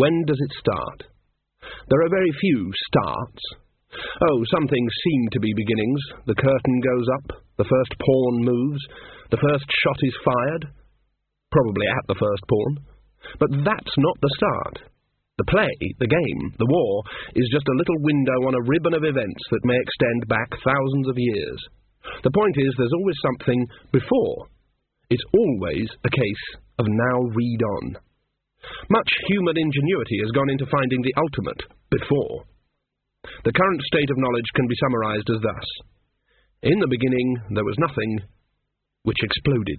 When does it start? There are very few starts. Oh, some things seem to be beginnings. The curtain goes up, the first pawn moves, the first shot is fired, probably at the first pawn. But that's not the start. The play, the game, the war, is just a little window on a ribbon of events that may extend back thousands of years. The point is, there's always something before. It's always a case of now read on. Much human ingenuity has gone into finding the ultimate before. The current state of knowledge can be summarized as thus. In the beginning, there was nothing, which exploded.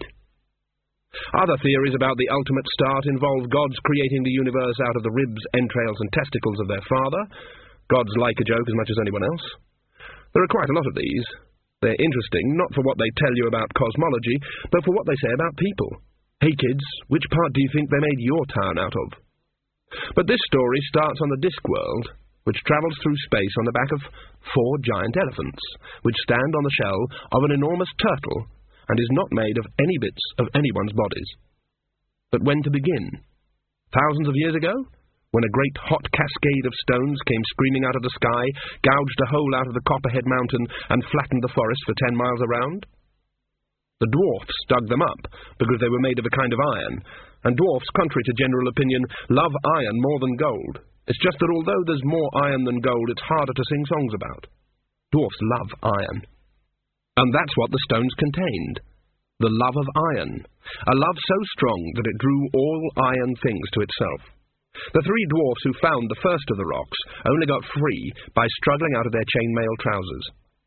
Other theories about the ultimate start involve gods creating the universe out of the ribs, entrails, and testicles of their father. Gods like a joke as much as anyone else. There are quite a lot of these. They're interesting, not for what they tell you about cosmology, but for what they say about people. Hey kids, which part do you think they made your town out of? But this story starts on the Discworld, which travels through space on the back of 4 giant elephants, which stand on the shell of an enormous turtle, and is not made of any bits of anyone's bodies. But when to begin? Thousands of years ago? When a great hot cascade of stones came screaming out of the sky, gouged a hole out of the Copperhead Mountain, and flattened the forest for 10 miles around? The dwarfs dug them up, because they were made of a kind of iron, and dwarfs, contrary to general opinion, love iron more than gold. It's just that although there's more iron than gold, it's harder to sing songs about. Dwarfs love iron. And that's what the stones contained. The love of iron. A love so strong that it drew all iron things to itself. The 3 dwarfs who found the first of the rocks only got free by struggling out of their chainmail trousers.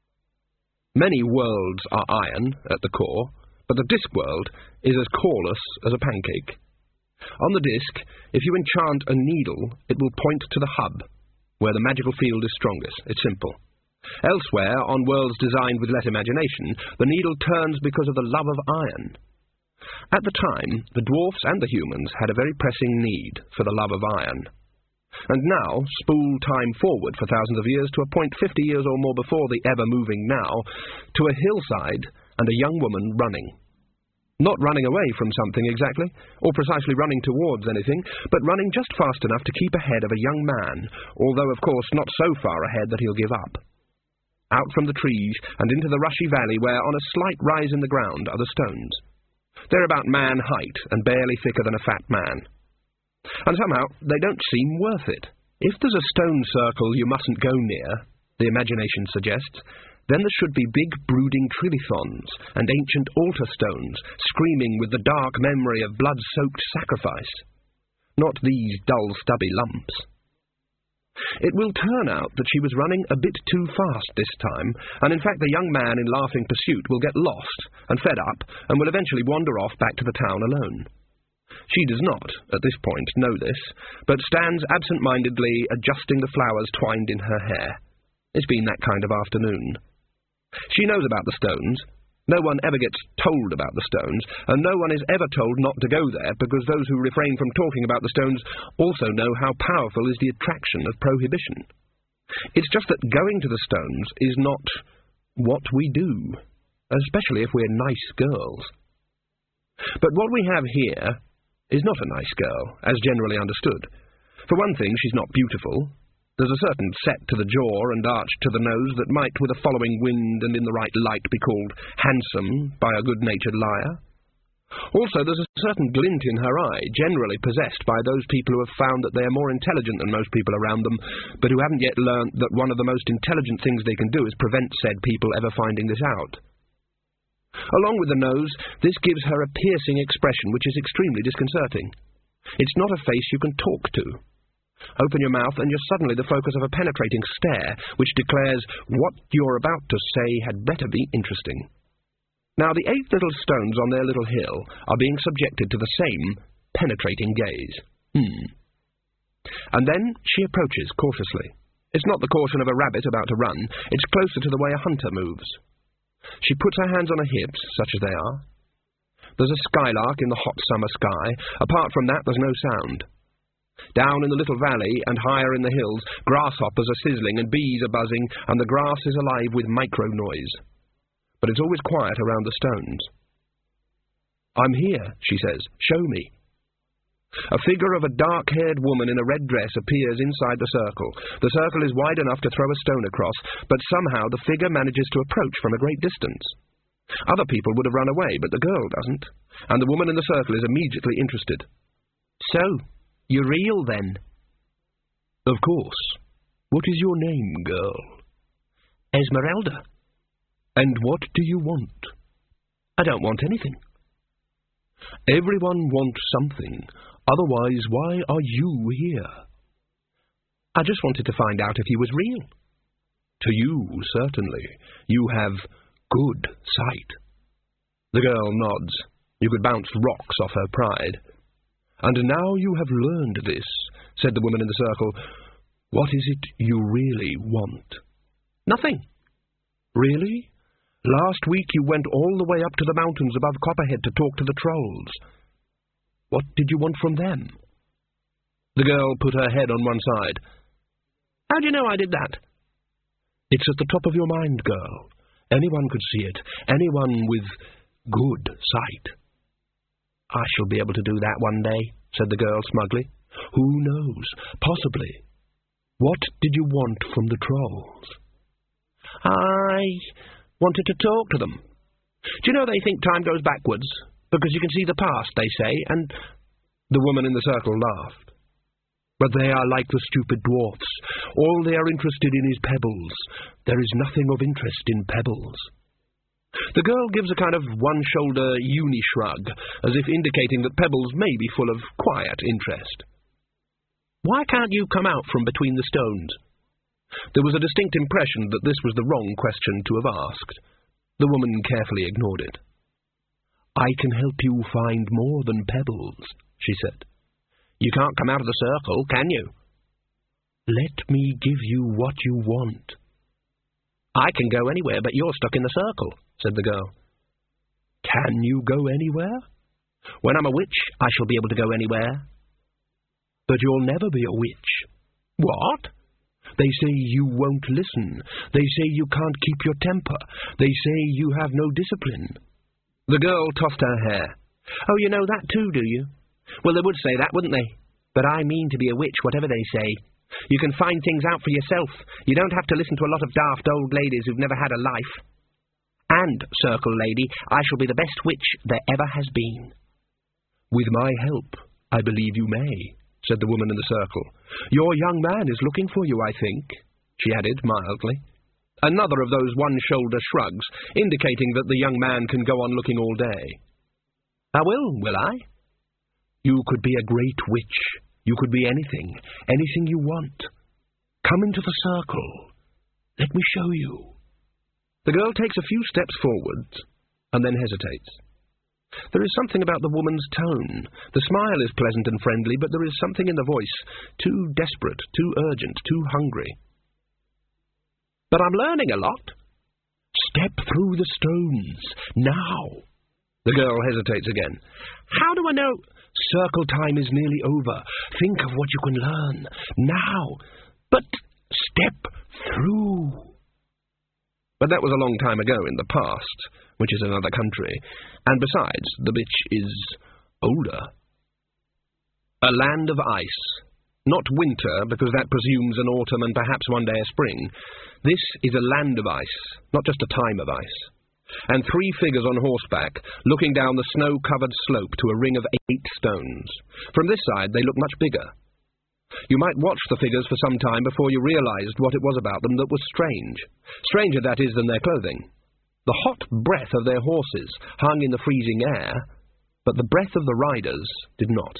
Many worlds are iron at the core, but the Discworld is as coreless as a pancake. On the disc, if you enchant a needle, it will point to the hub, where the magical field is strongest. It's simple. Elsewhere, on worlds designed with less imagination, the needle turns because of the love of iron. At the time, the dwarfs and the humans had a very pressing need for the love of iron. And now, spool time forward for thousands of years to a point 50 years or more before the ever-moving now, to a hillside and a young woman running. Not running away from something exactly, or precisely running towards anything, but running just fast enough to keep ahead of a young man, although of course not so far ahead that he'll give up. Out from the trees and into the rushy valley where, on a slight rise in the ground, are the stones. They're about man height and barely thicker than a fat man. And somehow they don't seem worth it. If there's a stone circle you mustn't go near, the imagination suggests, then there should be big brooding trilithons and ancient altar stones screaming with the dark memory of blood-soaked sacrifice. Not these dull, stubby lumps. It will turn out that she was running a bit too fast this time, and in fact the young man in laughing pursuit will get lost and fed up, and will eventually wander off back to the town alone. She does not, at this point, know this, but stands absent-mindedly adjusting the flowers twined in her hair. It's been that kind of afternoon. She knows about the stones. No one ever gets told about the stones, and no one is ever told not to go there, because those who refrain from talking about the stones also know how powerful is the attraction of prohibition. It's just that going to the stones is not what we do, especially if we're nice girls. But what we have here is not a nice girl, as generally understood. For one thing, she's not beautiful. There's a certain set to the jaw and arch to the nose that might, with a following wind and in the right light, be called handsome by a good-natured liar. Also, there's a certain glint in her eye, generally possessed by those people who have found that they are more intelligent than most people around them, but who haven't yet learnt that one of the most intelligent things they can do is prevent said people ever finding this out. Along with the nose, this gives her a piercing expression which is extremely disconcerting. It's not a face you can talk to. Open your mouth and you're suddenly the focus of a penetrating stare which declares what you're about to say had better be interesting. Now the 8 little stones on their little hill are being subjected to the same penetrating gaze. And then she approaches cautiously. It's not the caution of a rabbit about to run, it's closer to the way a hunter moves. She puts her hands on her hips, such as they are. There's a skylark in the hot summer sky. Apart from that, there's no sound. Down in the little valley and higher in the hills, grasshoppers are sizzling and bees are buzzing, and the grass is alive with micro-noise. But it's always quiet around the stones. "I'm here," she says. "Show me." A figure of a dark-haired woman in a red dress appears inside the circle. The circle is wide enough to throw a stone across, but somehow the figure manages to approach from a great distance. Other people would have run away, but the girl doesn't, and the woman in the circle is immediately interested. So, you're real, then? Of course. What is your name, girl? Esmeralda. And what do you want? I don't want anything. Everyone wants something. Otherwise, why are you here? I just wanted to find out if he was real. To you, certainly. You have good sight. The girl nods. You could bounce rocks off her pride. And now you have learned this, said the woman in the circle. What is it you really want? Nothing. Really? Last week you went all the way up to the mountains above Copperhead to talk to the trolls. What did you want from them? The girl put her head on one side. How do you know I did that? It's at the top of your mind, girl. Anyone could see it. Anyone with good sight. I shall be able to do that one day, said the girl smugly. Who knows? Possibly. What did you want from the trolls? I wanted to talk to them. Do you know they think time goes backwards? Because you can see the past, they say, and... The woman in the circle laughed. But they are like the stupid dwarfs. All they are interested in is pebbles. There is nothing of interest in pebbles. The girl gives a kind of one-shoulder uni-shrug, as if indicating that pebbles may be full of quiet interest. Why can't you come out from between the stones? There was a distinct impression that this was the wrong question to have asked. The woman carefully ignored it. I can help you find more than pebbles, she said. You can't come out of the circle, can you? Let me give you what you want. I can go anywhere, but you're stuck in the circle, said the girl. Can you go anywhere? When I'm a witch, I shall be able to go anywhere. But you'll never be a witch. What? They say you won't listen. They say you can't keep your temper. They say you have no discipline. The girl tossed her hair. Oh, you know that too, do you? Well, they would say that, wouldn't they? But I mean to be a witch, whatever they say. You can find things out for yourself. You don't have to listen to a lot of daft old ladies who've never had a life. And, Circle Lady, I shall be the best witch there ever has been. With my help, I believe you may, said the woman in the circle. Your young man is looking for you, I think, she added mildly. Another of those one-shoulder shrugs, indicating that the young man can go on looking all day. I will I? You could be a great witch. You could be anything you want. Come into the circle. Let me show you. The girl takes a few steps forward, and then hesitates. There is something about the woman's tone. The smile is pleasant and friendly, but there is something in the voice, too desperate, too urgent, too hungry. But I'm learning a lot. Step through the stones, now. The girl hesitates again. How do I know? Circle time is nearly over. Think of what you can learn, now. But step through. But that was a long time ago in the past, which is another country, and besides, the bitch is older. A land of ice. Not winter, because that presumes an autumn and perhaps one day a spring. This is a land of ice, not just a time of ice. And 3 figures on horseback, looking down the snow-covered slope to a ring of 8 stones. From this side, they look much bigger. You might watch the figures for some time before you realized what it was about them that was strange. Stranger, that is, than their clothing. The hot breath of their horses hung in the freezing air, but the breath of the riders did not.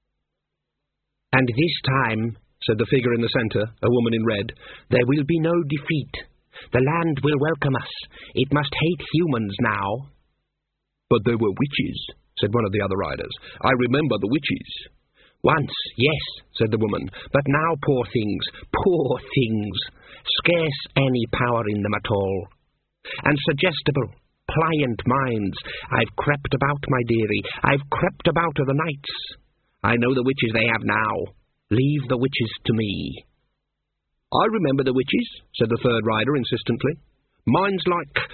And this time, said the figure in the centre, a woman in red, there will be no defeat. The land will welcome us. It must hate humans now. But there were witches, said one of the other riders. I remember the witches. Once, yes, said the woman, but now, poor things, scarce any power in them at all. And suggestible, pliant minds, I've crept about, my dearie, I've crept about of the nights. I know the witches they have now. Leave the witches to me. I remember the witches, said the third rider insistently. Mine's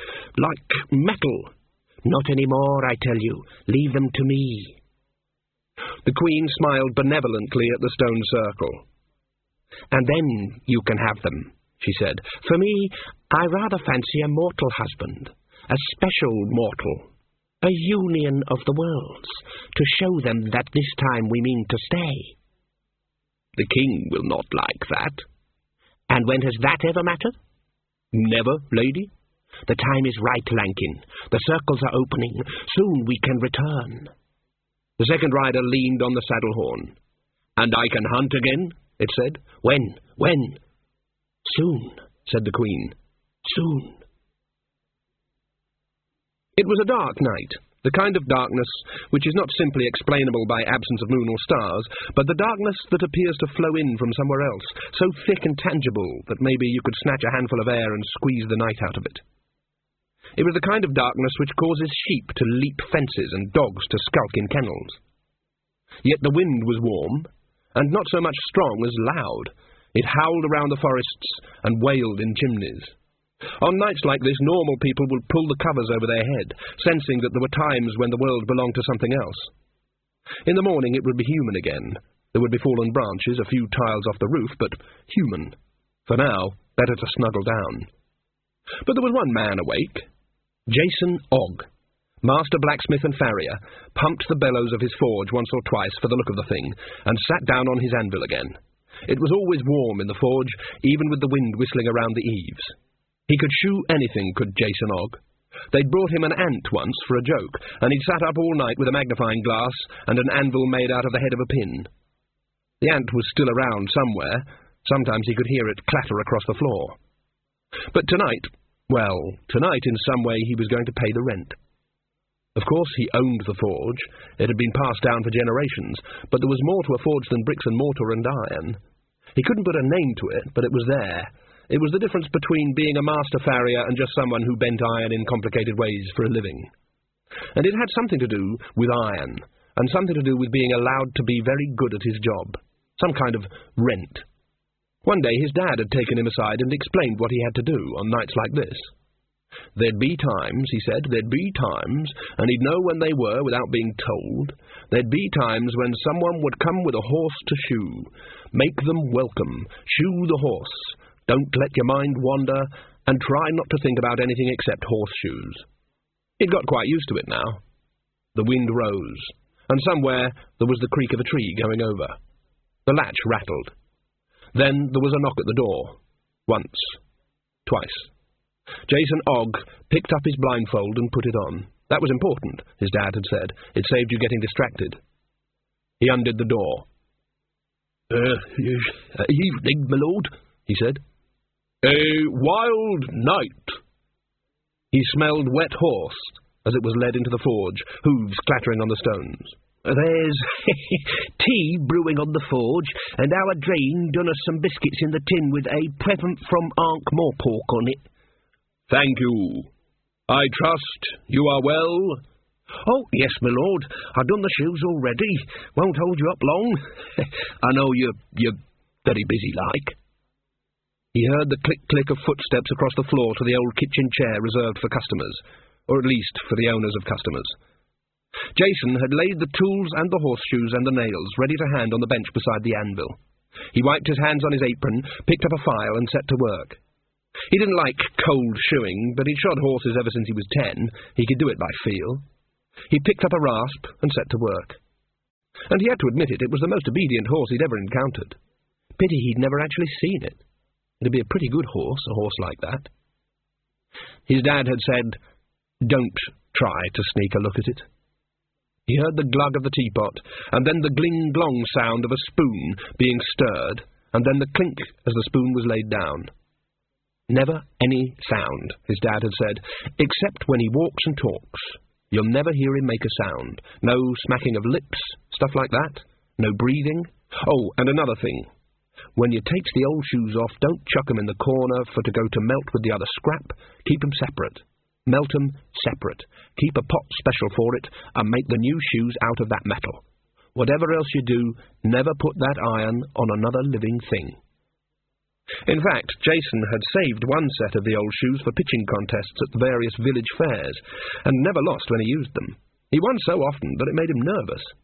like metal. Not any more, I tell you. Leave them to me. The Queen smiled benevolently at the stone circle. "And then you can have them," she said. "For me, I rather fancy a mortal husband, a special mortal, a union of the worlds, to show them that this time we mean to stay." "The King will not like that." "And when has that ever mattered?" "Never, lady." "The time is right, Lankin. The circles are opening. Soon we can return." The second rider leaned on the saddle horn. "And I can hunt again?" it said. When? "Soon," said the Queen. "Soon." It was a dark night, the kind of darkness which is not simply explainable by absence of moon or stars, but the darkness that appears to flow in from somewhere else, so thick and tangible that maybe you could snatch a handful of air and squeeze the night out of it. It was the kind of darkness which causes sheep to leap fences and dogs to skulk in kennels. Yet the wind was warm, and not so much strong as loud. It howled around the forests and wailed in chimneys. On nights like this, normal people would pull the covers over their head, sensing that there were times when the world belonged to something else. In the morning it would be human again. There would be fallen branches, a few tiles off the roof, but human. For now, better to snuggle down. But there was one man awake. Jason Ogg, master blacksmith and farrier, pumped the bellows of his forge once or twice for the look of the thing, and sat down on his anvil again. It was always warm in the forge, even with the wind whistling around the eaves. He could shoe anything, could Jason Ogg. They'd brought him an ant once for a joke, and he'd sat up all night with a magnifying glass and an anvil made out of the head of a pin. The ant was still around somewhere. Sometimes he could hear it clatter across the floor. But tonight in some way he was going to pay the rent. Of course, he owned the forge. It had been passed down for generations, but there was more to a forge than bricks and mortar and iron. He couldn't put a name to it, but it was there. It was the difference between being a master farrier and just someone who bent iron in complicated ways for a living. And it had something to do with iron, and something to do with being allowed to be very good at his job. Some kind of rent. One day his dad had taken him aside and explained what he had to do on nights like this. There'd be times, he said, there'd be times, and he'd know when they were without being told. There'd be times when someone would come with a horse to shoe. Make them welcome. Shoe the horse. Don't let your mind wander, and try not to think about anything except horseshoes. He'd got quite used to it now. The wind rose, and somewhere there was the creak of a tree going over. The latch rattled. Then there was a knock at the door. Once. Twice. Jason Ogg picked up his blindfold and put it on. That was important, his dad had said. It saved you getting distracted. He undid the door. Evening, my lord, he said. A wild night. He smelled wet horse as it was led into the forge, hooves clattering on the stones. There's tea brewing on the forge, and our drain done us some biscuits in the tin with a present from Ankh-Morpork on it. Thank you. I trust you are well? Oh, yes, my lord. I've done the shoes already. Won't hold you up long. I know you're very busy, like. He heard the click-click of footsteps across the floor to the old kitchen chair reserved for customers, or at least for the owners of customers. Jason had laid the tools and the horseshoes and the nails ready to hand on the bench beside the anvil. He wiped his hands on his apron, picked up a file, and set to work. He didn't like cold shoeing, but he'd shod horses ever since he was 10. He could do it by feel. He picked up a rasp and set to work. And he had to admit it was the most obedient horse he'd ever encountered. Pity he'd never actually seen it. It'd be a pretty good horse, a horse like that. His dad had said, "Don't try to sneak a look at it." He heard the glug of the teapot, and then the gling-glong sound of a spoon being stirred, and then the clink as the spoon was laid down. Never any sound, his dad had said, except when he walks and talks. You'll never hear him make a sound. No smacking of lips, stuff like that. No breathing. Oh, and another thing. When you takes the old shoes off, don't chuck 'em in the corner for to go to melt with the other scrap. Keep 'em separate. Melt 'em separate. Keep a pot special for it, and make the new shoes out of that metal. Whatever else you do, never put that iron on another living thing. In fact, Jason had saved one set of the old shoes for pitching contests at the various village fairs, and never lost when he used them. He won so often that it made him nervous.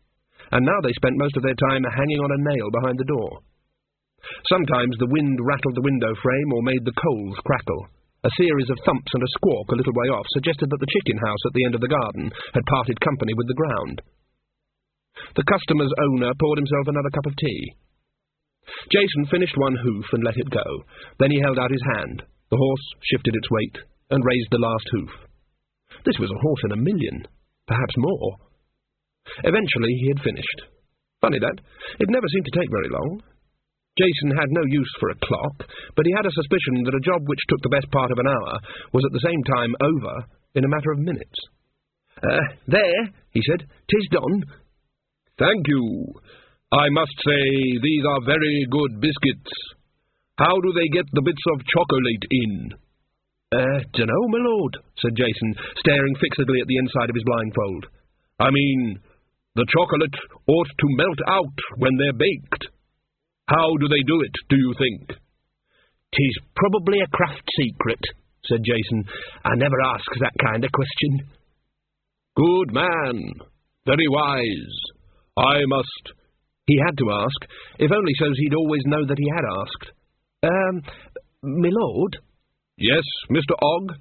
and now they spent most of their time hanging on a nail behind the door. Sometimes the wind rattled the window frame or made the coals crackle. A series of thumps and a squawk a little way off suggested that the chicken house at the end of the garden had parted company with the ground. The customer's owner poured himself another cup of tea. Jason finished one hoof and let it go. Then he held out his hand. The horse shifted its weight and raised the last hoof. This was a horse in a million, perhaps more. Eventually he had finished. Funny that. It never seemed to take very long. Jason had no use for a clock, but he had a suspicion that a job which took the best part of an hour was at the same time over in a matter of minutes. There, he said, 'tis done. Thank you. I must say these are very good biscuits. How do they get the bits of chocolate in? Dunno, my lord, said Jason, staring fixedly at the inside of his blindfold. I mean, the chocolate ought to melt out when they're baked. How do they do it, do you think? 'Tis probably a craft secret, said Jason. I never asks that kind of question. Good man. Very wise. I must... He had to ask, if only so's he'd always know that he had asked. My lord? Yes, Mr. Ogg?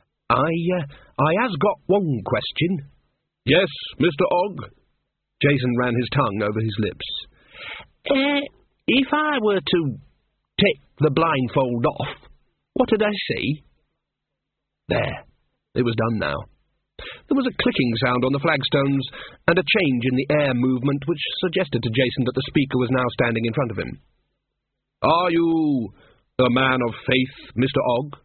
I has got one question. Yes, Mr. Ogg? Jason ran his tongue over his lips. If I were to take the blindfold off, what did I see? There. It was done now. There was a clicking sound on the flagstones, and a change in the air movement which suggested to Jason that the speaker was now standing in front of him. Are you a man of faith, Mr. Ogg?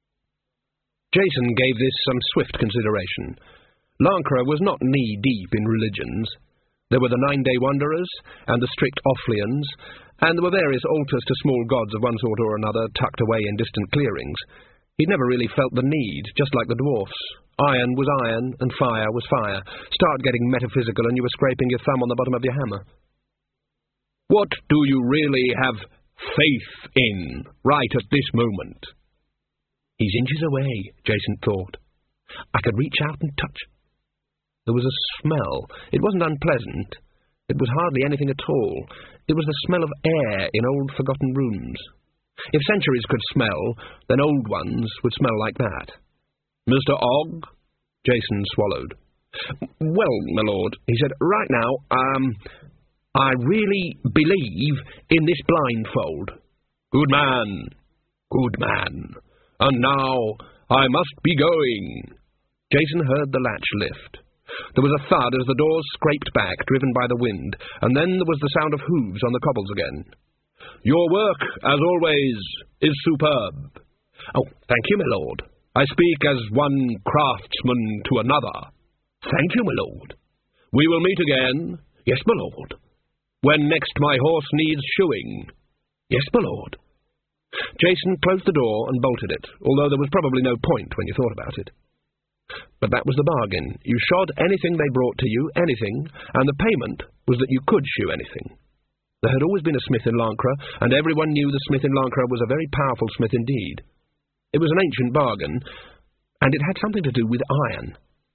Jason gave this some swift consideration. Lancre was not knee-deep in religions. There were the 9-day wanderers, and the strict Offlians, and there were various altars to small gods of one sort or another tucked away in distant clearings. He'd never really felt the need, just like the dwarfs. Iron was iron, and fire was fire. Start getting metaphysical and you were scraping your thumb on the bottom of your hammer. What do you really have faith in, right at this moment? He's inches away, Jason thought. I could reach out and touch. There was a smell. It wasn't unpleasant. It was hardly anything at all. It was the smell of air in old forgotten rooms. If centuries could smell, then old ones would smell like that. Mr. Ogg? Jason swallowed. Well, my lord, he said, right now, I really believe in this blindfold. Good man. Good man. And now I must be going. Jason heard the latch lift. There was a thud as the doors scraped back, driven by the wind, and then there was the sound of hooves on the cobbles again. Your work, as always, is superb. Oh, thank you, my lord. I speak as one craftsman to another. Thank you, my lord. We will meet again. Yes, my lord. When next my horse needs shoeing. Yes, my lord. Jason closed the door and bolted it, although there was probably no point when you thought about it. But that was the bargain. You shod anything they brought to you, anything, and the payment was that you could shoe anything. There had always been a smith in Lancre, and everyone knew the smith in Lancre was a very powerful smith indeed. It was an ancient bargain, and it had something to do with iron.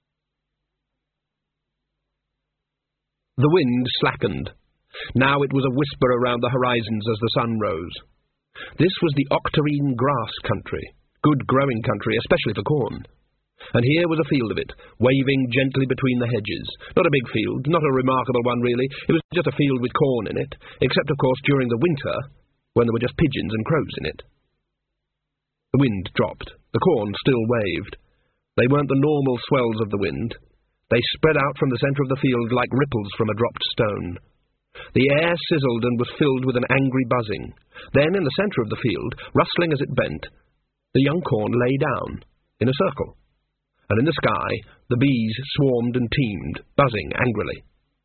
The wind slackened. Now it was a whisper around the horizons as the sun rose. This was the octarine grass country, good growing country, especially for corn. And here was a field of it, waving gently between the hedges. Not a big field, not a remarkable one really. It was just a field with corn in it, except, of course, during the winter, when there were just pigeons and crows in it. The wind dropped. The corn still waved. They weren't the normal swells of the wind. They spread out from the centre of the field like ripples from a dropped stone. The air sizzled and was filled with an angry buzzing. Then, in the centre of the field, rustling as it bent, the young corn lay down, in a circle. And in the sky, the bees swarmed and teemed, buzzing angrily.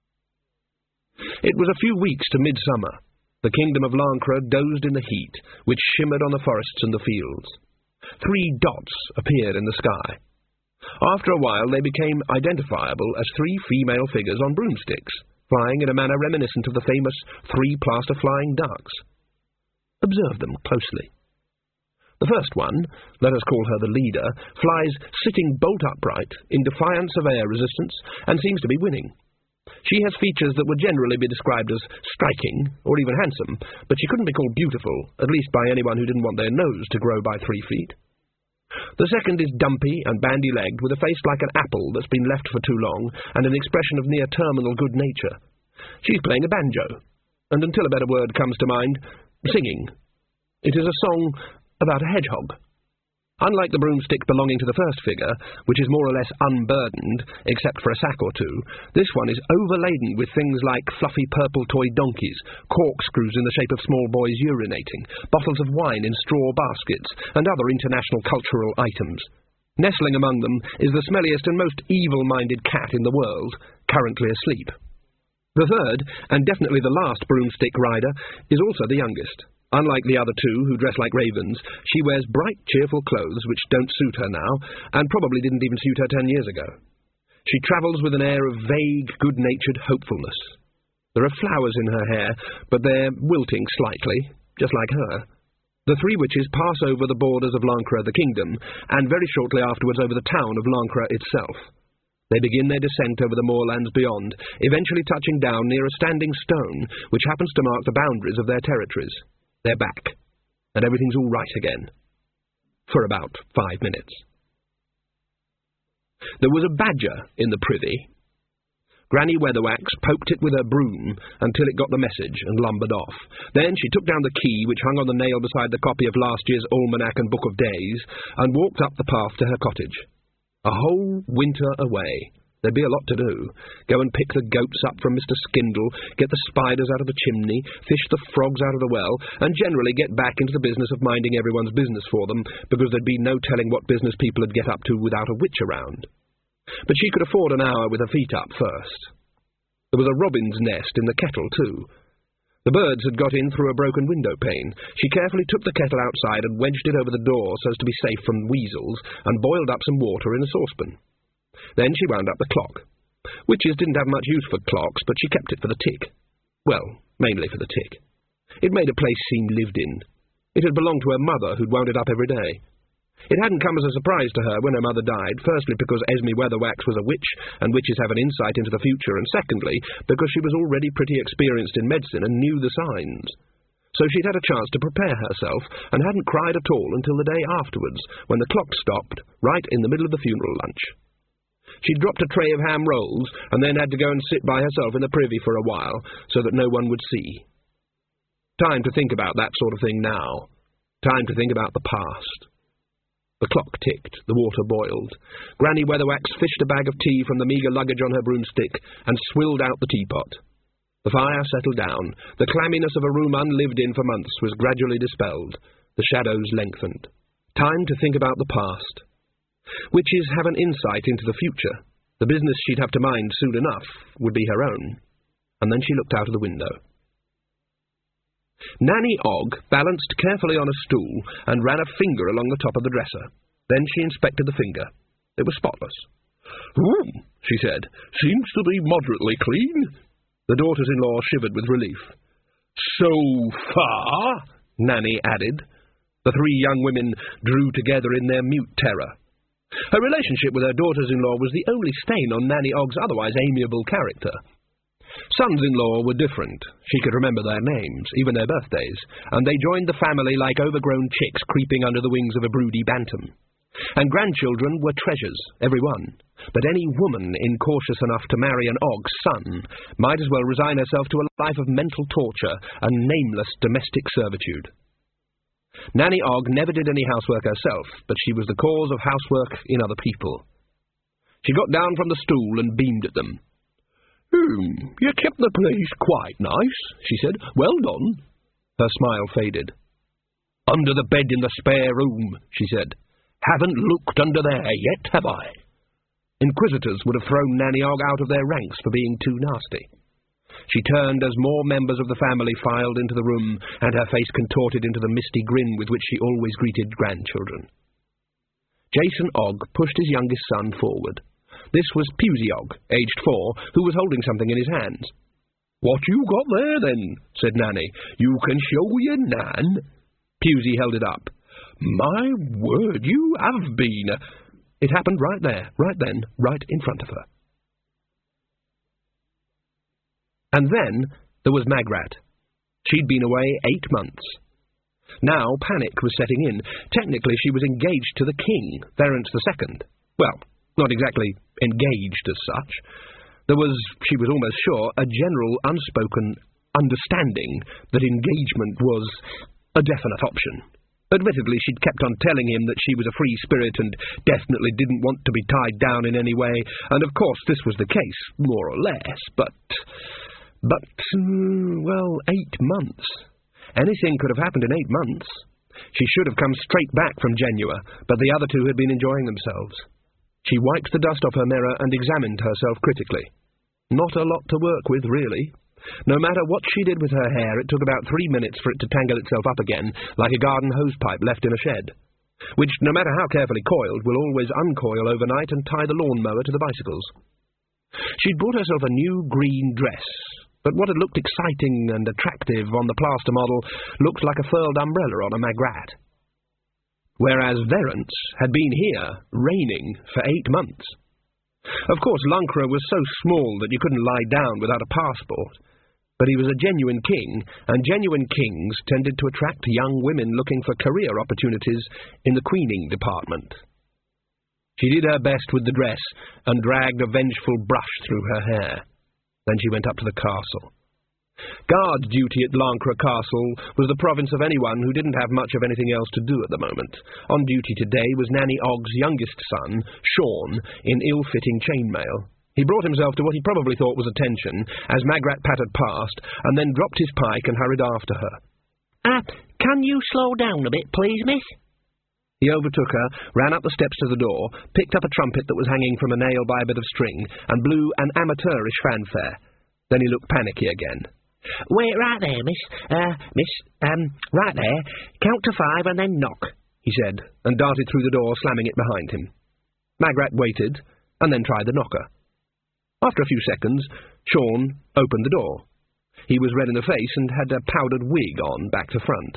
It was a few weeks to midsummer. The kingdom of Lancre dozed in the heat, which shimmered on the forests and the fields. 3 dots appeared in the sky. After a while they became identifiable as 3 female figures on broomsticks, flying in a manner reminiscent of the famous 3 plaster flying ducks. Observe them closely. The first one, let us call her the leader, flies sitting bolt upright in defiance of air resistance and seems to be winning. She has features that would generally be described as striking, or even handsome, but she couldn't be called beautiful, at least by anyone who didn't want their nose to grow by 3 feet. The second is dumpy and bandy-legged, with a face like an apple that's been left for too long, and an expression of near-terminal good nature. She's playing a banjo, and until a better word comes to mind, singing. It is a song about a hedgehog. Unlike the broomstick belonging to the first figure, which is more or less unburdened, except for a sack or two, this one is overladen with things like fluffy purple toy donkeys, corkscrews in the shape of small boys urinating, bottles of wine in straw baskets, and other international cultural items. Nestling among them is the smelliest and most evil-minded cat in the world, currently asleep. The third, and definitely the last broomstick rider, is also the youngest. Unlike the other two, who dress like ravens, she wears bright, cheerful clothes which don't suit her now, and probably didn't even suit her 10 years ago. She travels with an air of vague, good-natured hopefulness. There are flowers in her hair, but they're wilting slightly, just like her. The three witches pass over the borders of Lancre, the kingdom, and very shortly afterwards over the town of Lancre itself. They begin their descent over the moorlands beyond, eventually touching down near a standing stone, which happens to mark the boundaries of their territories. They're back, and everything's all right again. For about 5 minutes. There was a badger in the privy. Granny Weatherwax poked it with her broom until it got the message and lumbered off. Then she took down the key which hung on the nail beside the copy of last year's Almanac and Book of Days, and walked up the path to her cottage. A whole winter away. There'd be a lot to do. Go and pick the goats up from Mr. Skindle, get the spiders out of the chimney, fish the frogs out of the well, and generally get back into the business of minding everyone's business for them, because there'd be no telling what business people would get up to without a witch around. But she could afford an hour with her feet up first. There was a robin's nest in the kettle, too. The birds had got in through a broken window pane. She carefully took the kettle outside and wedged it over the door so as to be safe from weasels, and boiled up some water in a saucepan. Then she wound up the clock. Witches didn't have much use for clocks, but she kept it for the tick. Well, mainly for the tick. It made a place seem lived in. It had belonged to her mother, who'd wound it up every day. It hadn't come as a surprise to her when her mother died, firstly because Esme Weatherwax was a witch, and witches have an insight into the future, and secondly because she was already pretty experienced in medicine and knew the signs. So she'd had a chance to prepare herself, and hadn't cried at all until the day afterwards, when the clock stopped, right in the middle of the funeral lunch. She'd dropped a tray of ham rolls, and then had to go and sit by herself in the privy for a while, so that no one would see. Time to think about that sort of thing now. Time to think about the past. The clock ticked, the water boiled. Granny Weatherwax fished a bag of tea from the meagre luggage on her broomstick, and swilled out the teapot. The fire settled down. The clamminess of a room unlived in for months was gradually dispelled. The shadows lengthened. Time to think about the past. Witches have an insight into the future. The business she'd have to mind soon enough would be her own. And then she looked out of the window. Nanny Ogg balanced carefully on a stool and ran a finger along the top of the dresser. Then she inspected the finger. It was spotless. She said. Seems to be moderately clean. The daughters-in-law shivered with relief. So far, Nanny added. The three young women drew together in their mute terror. Her relationship with her daughters-in-law was the only stain on Nanny Ogg's otherwise amiable character. Sons-in-law were different. She could remember their names, even their birthdays, and they joined the family like overgrown chicks creeping under the wings of a broody bantam. And grandchildren were treasures, every one. But any woman incautious enough to marry an Ogg's son might as well resign herself to a life of mental torture and nameless domestic servitude. Nanny Ogg never did any housework herself, but she was the cause of housework in other people. She got down from the stool and beamed at them. You kept the place quite nice, she said. Well done. Her smile faded. Under the bed in the spare room, she said. Haven't looked under there yet, have I? Inquisitors would have thrown Nanny Ogg out of their ranks for being too nasty. She turned as more members of the family filed into the room, and her face contorted into the misty grin with which she always greeted grandchildren. Jason Ogg pushed his youngest son forward. This was Pusey Ogg, aged 4, who was holding something in his hands. What you got there, then? Said Nanny. You can show your Nan. Pusey held it up. My word, you have been... It happened right there, right then, right in front of her. And then there was Magrat. She'd been away 8 months. Now panic was setting in. Technically she was engaged to the king, Verence II. Well, not exactly engaged as such. There was, she was almost sure, a general unspoken understanding that engagement was a definite option. Admittedly, she'd kept on telling him that she was a free spirit and definitely didn't want to be tied down in any way, and of course this was the case, more or less, but, well, 8 months. Anything could have happened in 8 months. She should have come straight back from Genua, but the other two had been enjoying themselves. She wiped the dust off her mirror and examined herself critically. Not a lot to work with, really. No matter what she did with her hair, it took about 3 minutes for it to tangle itself up again, like a garden hosepipe left in a shed, which, no matter how carefully coiled, will always uncoil overnight and tie the lawnmower to the bicycles. She'd bought herself a new green dress, but what had looked exciting and attractive on the plaster model looked like a furled umbrella on a Magrat. Whereas Verence had been here, reigning, for 8 months. Of course, Lancre was so small that you couldn't lie down without a passport. But he was a genuine king, and genuine kings tended to attract young women looking for career opportunities in the queening department. She did her best with the dress, and dragged a vengeful brush through her hair. Then she went up to the castle. Guard duty at Lancre Castle was the province of anyone who didn't have much of anything else to do at the moment. On duty today was Nanny Ogg's youngest son, Sean, in ill-fitting chainmail. He brought himself to what he probably thought was attention, as Magrat pattered past, and then dropped his pike and hurried after her. Can you slow down a bit, please, miss? He overtook her, ran up the steps to the door, picked up a trumpet that was hanging from a nail by a bit of string, and blew an amateurish fanfare. Then he looked panicky again. Wait right there, miss. Right there. Count to 5 and then knock, he said, and darted through the door, slamming it behind him. Magrat waited, and then tried the knocker. After a few seconds, Sean opened the door. He was red in the face and had a powdered wig on back to front.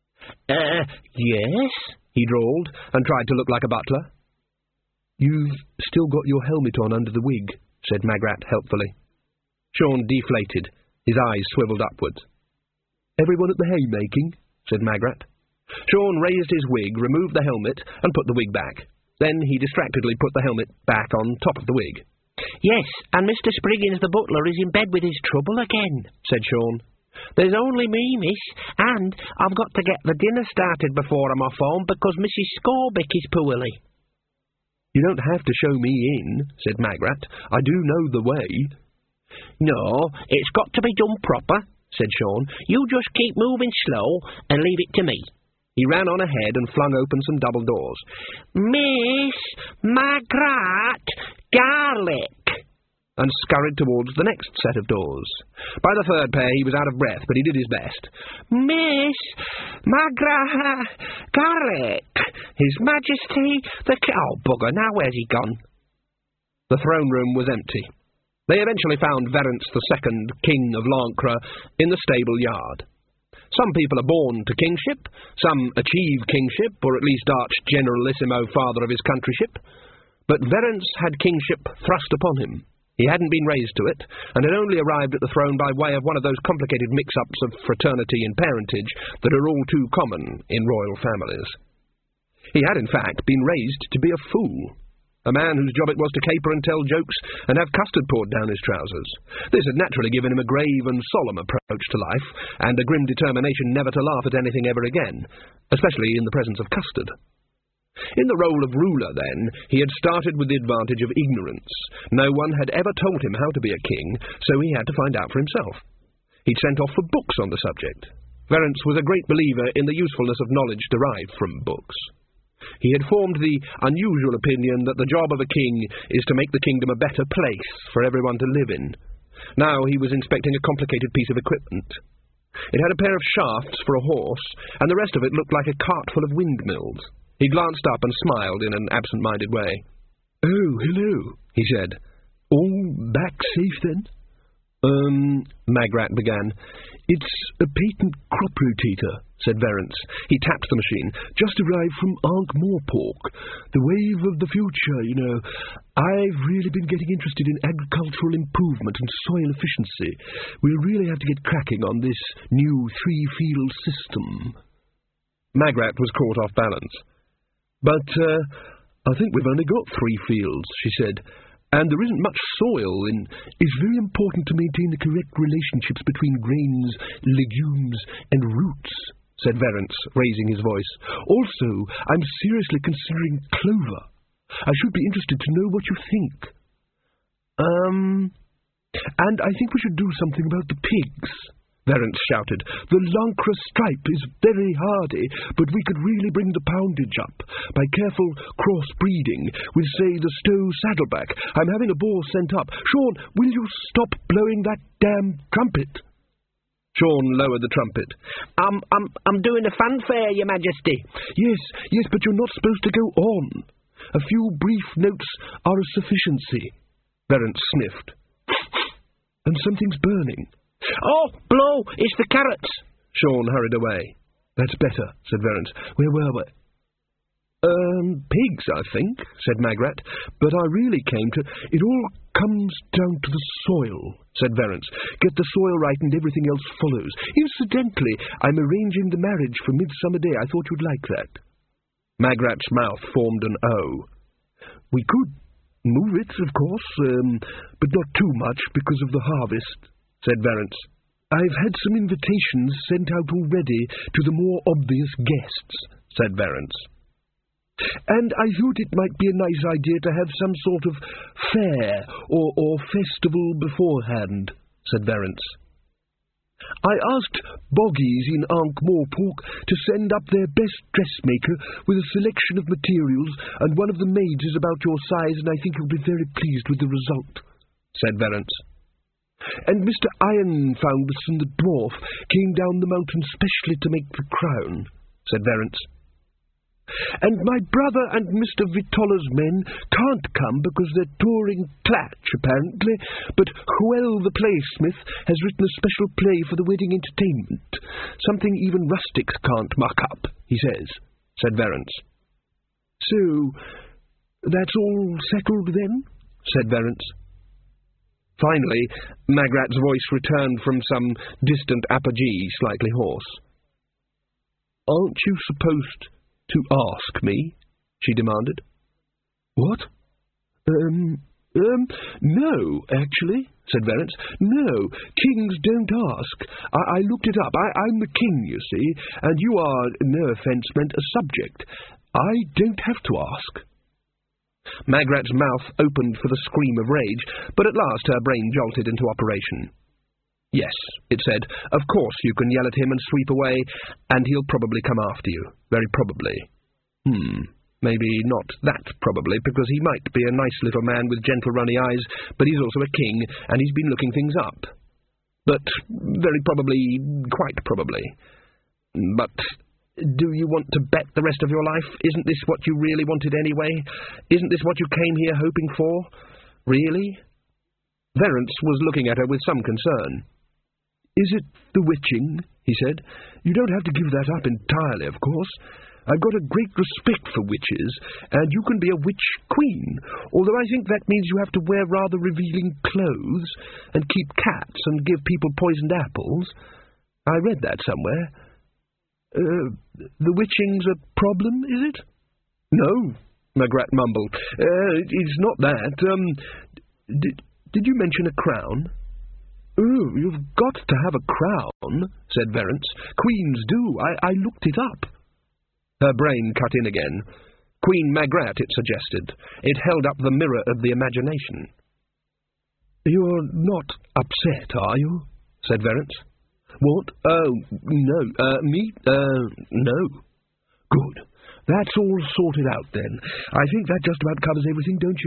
Yes, he drawled, and tried to look like a butler. You've still got your helmet on under the wig, said Magrat helpfully. Sean deflated. His eyes swiveled upwards. Everyone at the haymaking, said Magrat. Sean raised his wig, removed the helmet, and put the wig back. Then he distractedly put the helmet back on top of the wig. Yes, and Mr. Spriggins the butler is in bed with his trouble again, said Sean. There's only me, miss, and I've got to get the dinner started before I'm off home because Mrs. Scorbick is poorly. You don't have to show me in, said Magrat. I do know the way. No, it's got to be done proper, said Sean. You just keep moving slow and leave it to me. He ran on ahead and flung open some double doors. Miss Magrat Garlick! And scurried towards the next set of doors. By the third pair he was out of breath, but he did his best. Miss Magrat Garlick! His Majesty the... Oh, bugger, now where's he gone? The throne room was empty. They eventually found Verence II, King of Lancre, in the stable yard. Some people are born to kingship, some achieve kingship, or at least arch-generalissimo father of his countryship. But Verence had kingship thrust upon him. He hadn't been raised to it, and had only arrived at the throne by way of one of those complicated mix-ups of fraternity and parentage that are all too common in royal families. He had, in fact, been raised to be a fool. A man whose job it was to caper and tell jokes and have custard poured down his trousers. This had naturally given him a grave and solemn approach to life, and a grim determination never to laugh at anything ever again, especially in the presence of custard. In the role of ruler, then, he had started with the advantage of ignorance. No one had ever told him how to be a king, so he had to find out for himself. He'd sent off for books on the subject. Verence was a great believer in the usefulness of knowledge derived from books. He had formed the unusual opinion that the job of a king is to make the kingdom a better place for everyone to live in. Now he was inspecting a complicated piece of equipment. It had a pair of shafts for a horse, and the rest of it looked like a cart full of windmills. He glanced up and smiled in an absent-minded way. "Oh, hello," he said. "All back safe, then?" Magrat began. "It's a patent crop rotator," said Verence. He tapped the machine. "Just arrived from Ankh-Morpork. The wave of the future, you know. I've really been getting interested in agricultural improvement and soil efficiency. We'll really have to get cracking on this new three-field system." Magrat was caught off balance. "But, I think we've only got 3 fields," she said. "And there isn't much soil in. It's very important to maintain the correct relationships between grains, legumes, and roots," said Verence, raising his voice. "Also, I'm seriously considering clover. I should be interested to know what you think. And I think we should do something about the pigs," Verence shouted. "The Lancre stripe is very hardy, but we could really bring the poundage up by careful cross-breeding with, say, the Stowe Saddleback. I'm having a boar sent up. Sean, will you stop blowing that damn trumpet?" Sean lowered the trumpet. I'm doing a fanfare, Your Majesty." Yes, but you're not supposed to go on. A few brief notes are a sufficiency." Verence sniffed. "And something's burning." "Oh, blow! It's the carrots!" Sean hurried away. "That's better," said Verence. "Where were we?" Pigs, I think," said Magrat. "But I really came to... It all comes down to the soil," said Verence. "Get the soil right and everything else follows. Incidentally, I'm arranging the marriage for Midsummer Day. I thought you'd like that." Magrat's mouth formed an O. "We could move it, of course, but not too much because of the harvest," said Verence. "I've had some invitations sent out already to the more obvious guests," said Verence. "And I thought it might be a nice idea to have some sort of fair or festival beforehand," said Verence. "I asked Boggies in Ankh-Morpork to send up their best dressmaker with a selection of materials, and one of the maids is about your size, and I think you'll be very pleased with the result," said Verence. "And Mr. Ironfoundson the dwarf came down the mountain specially to make the crown," said Verence. "And my brother and Mr. Vitolla's men can't come because they're touring Clatch, apparently, but Hwell the playsmith has written a special play for the wedding entertainment. Something even rustics can't muck up, he says," said Verence. "So, that's all settled then?" said Verence. Finally, Magrat's voice returned from some distant apogee, slightly hoarse. "Aren't you supposed to ask me?" she demanded. "What? No, actually," said Verence. "No, kings don't ask. I looked it up. I'm the king, you see, and you are, no offence meant, a subject. I don't have to ask." Magrat's mouth opened for the scream of rage, but at last her brain jolted into operation. "Yes," it said, "of course you can yell at him and sweep away, and he'll probably come after you. Very probably. Maybe not that probably, because he might be a nice little man with gentle runny eyes, but he's also a king, and he's been looking things up. But very probably, quite probably. But do you want to bet the rest of your life? Isn't this what you really wanted anyway? Isn't this what you came here hoping for? Really?" Verence was looking at her with some concern. "Is it the witching?" he said. "You don't have to give that up entirely, of course. I've got a great respect for witches, and you can be a witch queen, although I think that means you have to wear rather revealing clothes, and keep cats, and give people poisoned apples. I read that somewhere. The witching's a problem, is it?" "No," Magrat mumbled. "It's not that. Did you mention a crown?" "Oh, you've got to have a crown," said Verence. "Queens do. I looked it up." Her brain cut in again. Queen Magrat, it suggested. It held up the mirror of the imagination. "You're not upset, are you?" said Verence. "What? Oh, no. Me? No." "Good. That's all sorted out, then. I think that just about covers everything, don't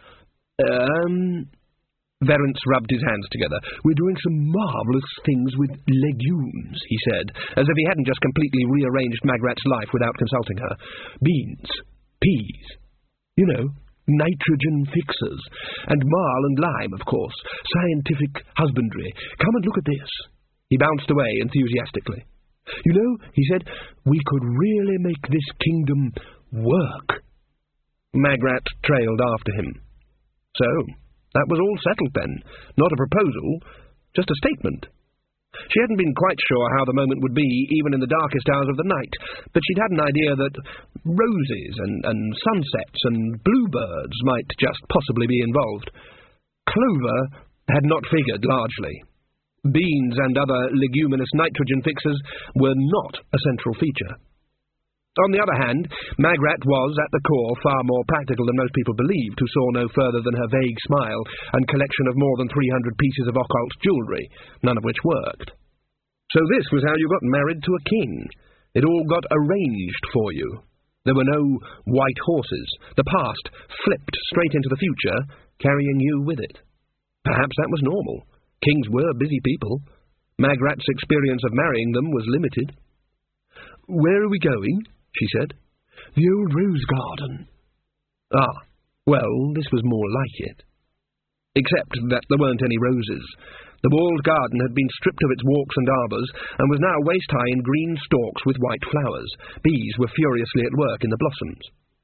you?" Verence rubbed his hands together. "We're doing some marvellous things with legumes," he said, as if he hadn't just completely rearranged Magrat's life without consulting her. "Beans, peas, you know, nitrogen fixers, and marl and lime, of course, scientific husbandry. Come and look at this." He bounced away enthusiastically. "You know," he said, "we could really make this kingdom work." Magrat trailed after him. So, that was all settled then. Not a proposal, just a statement. She hadn't been quite sure how the moment would be, even in the darkest hours of the night, but she'd had an idea that roses and sunsets and bluebirds might just possibly be involved. Clover had not figured largely. Beans and other leguminous nitrogen fixers were not a central feature. On the other hand, Magrat was, at the core, far more practical than most people believed, who saw no further than her vague smile and collection of more than 300 pieces of occult jewellery, none of which worked. So this was how you got married to a king. It all got arranged for you. There were no white horses. The past flipped straight into the future, carrying you with it. Perhaps that was normal. Kings were busy people. Magrat's experience of marrying them was limited. "Where are we going?" she said. "The old rose garden." Ah, well, this was more like it. Except that there weren't any roses. The walled garden had been stripped of its walks and arbours, and was now waist-high in green stalks with white flowers. Bees were furiously at work in the blossoms.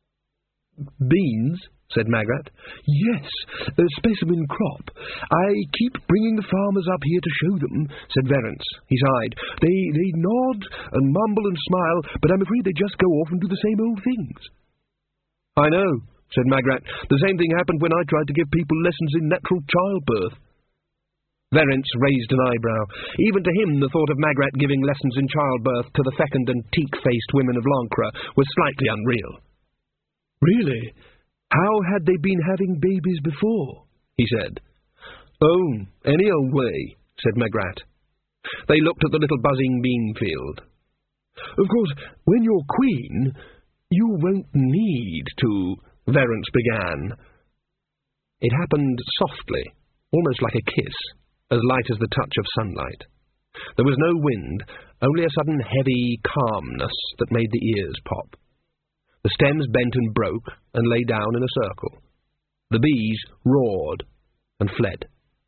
"Beans?" said Magrat. "Yes, a specimen crop. I keep bringing the farmers up here to show them," said Verence. He sighed. They nod and mumble and smile, but I'm afraid they just go off and do the same old things." "I know," said Magrat. "The same thing happened when I tried to give people lessons in natural childbirth." Verence raised an eyebrow. Even to him the thought of Magrat giving lessons in childbirth to the fecund and teak-faced women of Lancre was slightly unreal. "Really? How had they been having babies before?" he said. "Oh, any old way," said Magrat. They looked at the little buzzing bean field. "Of course, when you're queen, you won't need to," Verence began. It happened softly, almost like a kiss, as light as the touch of sunlight. There was no wind, only a sudden heavy calmness that made the ears pop. The stems bent and broke and lay down in a circle. The bees roared and fled.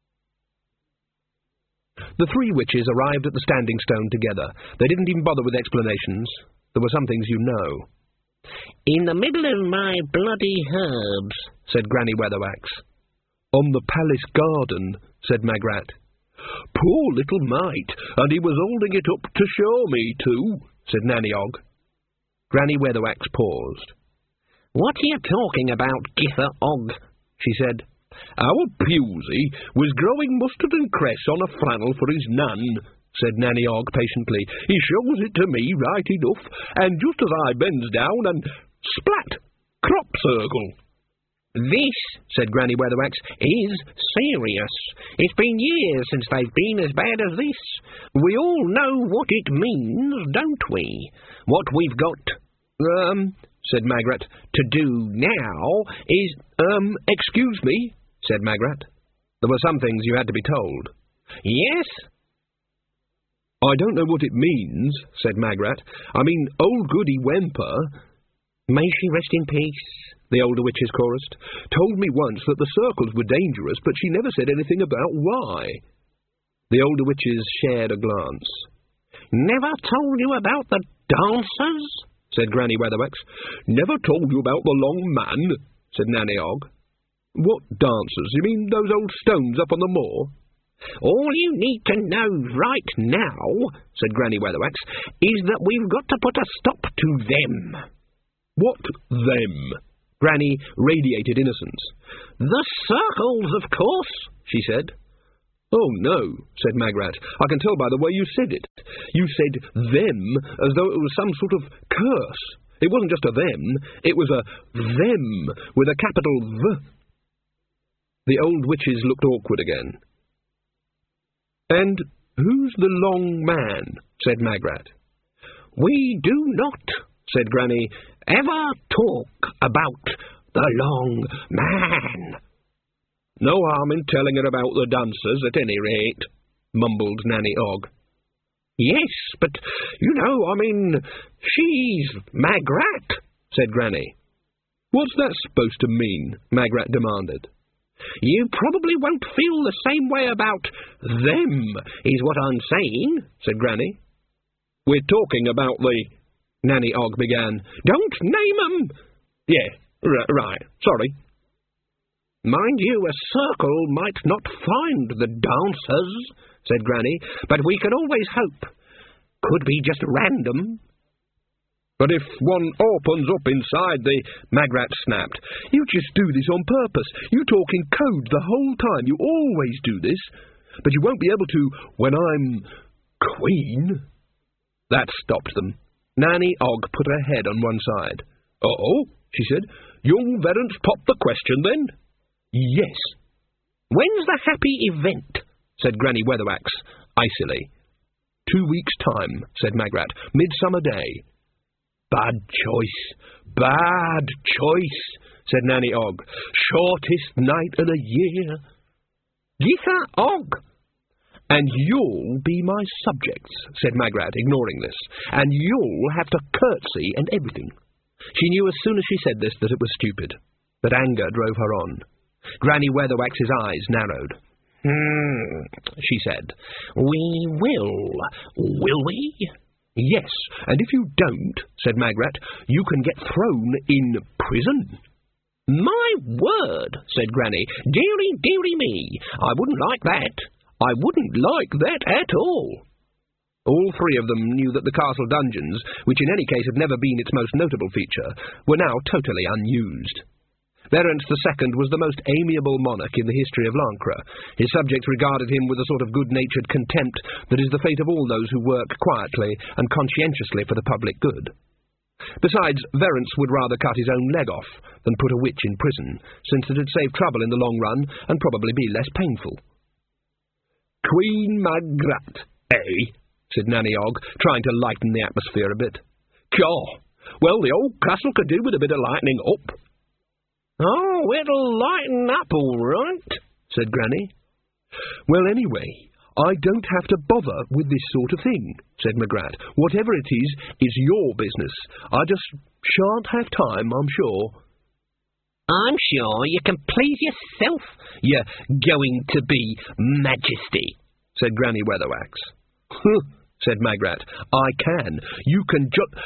The three witches arrived at the Standing Stone together. They didn't even bother with explanations. There were some things you know. "In the middle of my bloody herbs," said Granny Weatherwax. "On the palace garden," said Magrat. "Poor little mite, and he was holding it up to show me too," said Nanny Og. Granny Weatherwax paused. "What are you talking about, Gither Og?" she said. "Our Pusey was growing mustard and cress on a flannel for his nun," said Nanny Og patiently. "He shows it to me right enough, and just as I bends down and splat, crop circle." "This," said Granny Weatherwax, "is serious. It's been years since they've been as bad as this. We all know what it means, don't we? What we've got, said Magrat, to do now is, excuse me, said Magrat. There were some things you had to be told. Yes? I don't know what it means, said Magrat. I mean, old Goody Whemper, may she rest in peace, the older witches chorused, told me once that the circles were dangerous, but she never said anything about why. The older witches shared a glance. Never told you about the dancers? Said Granny Weatherwax. Never told you about the long man, said Nanny Og. What dancers? You mean those old stones up on the moor? All you need to know right now, said Granny Weatherwax, is that we've got to put a stop to them. What them? Granny radiated innocence. The circles, of course, she said. Oh, no, said Magrat. I can tell by the way you said it. You said them as though it was some sort of curse. It wasn't just a them, it was a them with a capital V. The old witches looked awkward again. And who's the long man? Said Magrat. We do not, said Granny, ever talk about the long man. No harm in telling her about the dancers, at any rate, mumbled Nanny Og. Yes, but, you know, I mean, she's Magrat, said Granny. What's that supposed to mean? Magrat demanded. You probably won't feel the same way about them, is what I'm saying, said Granny. We're talking about the... Nanny Ogg began. Don't name 'em! Yeah, right, sorry. Mind you, a circle might not find the dancers, said Granny, but we can always hope. Could be just random. But if one opens up inside the... Magrat snapped. You just do this on purpose. You talk in code the whole time. You always do this. But you won't be able to when I'm... Queen. That stopped them. Nanny Ogg put her head on one side. Oh, she said. Young Verence popped the question, then? Yes. When's the happy event? Said Granny Weatherwax, icily. 2 weeks' time, said Magrat. Midsummer Day. Bad choice, said Nanny Ogg. Shortest night of the year. Githa Ogg. And you'll be my subjects, said Magrat, ignoring this. And you'll have to curtsy and everything. She knew as soon as she said this that it was stupid, but anger drove her on. Granny Weatherwax's eyes narrowed. She said. We will we? Yes, and if you don't, said Magrat, you can get thrown in prison. My word, said Granny. Dearie me, I wouldn't like that. I wouldn't like that at all. All three of them knew that the castle dungeons, which in any case had never been its most notable feature, were now totally unused. Verence II was the most amiable monarch in the history of Lancre. His subjects regarded him with a sort of good-natured contempt that is the fate of all those who work quietly and conscientiously for the public good. Besides, Verence would rather cut his own leg off than put a witch in prison, since it would save trouble in the long run and probably be less painful. Queen Magrat, eh? Said Nanny Ogg, trying to lighten the atmosphere a bit. Caw! Well, the old castle could do with a bit of lightening up. Oh, it'll lighten up all right, said Granny. Well, anyway, I don't have to bother with this sort of thing, said Magrat. Whatever it is your business. I just shan't have time, I'm sure. I'm sure you can please yourself, you're going to be Majesty, said Granny Weatherwax. Said Magrat. I can. You can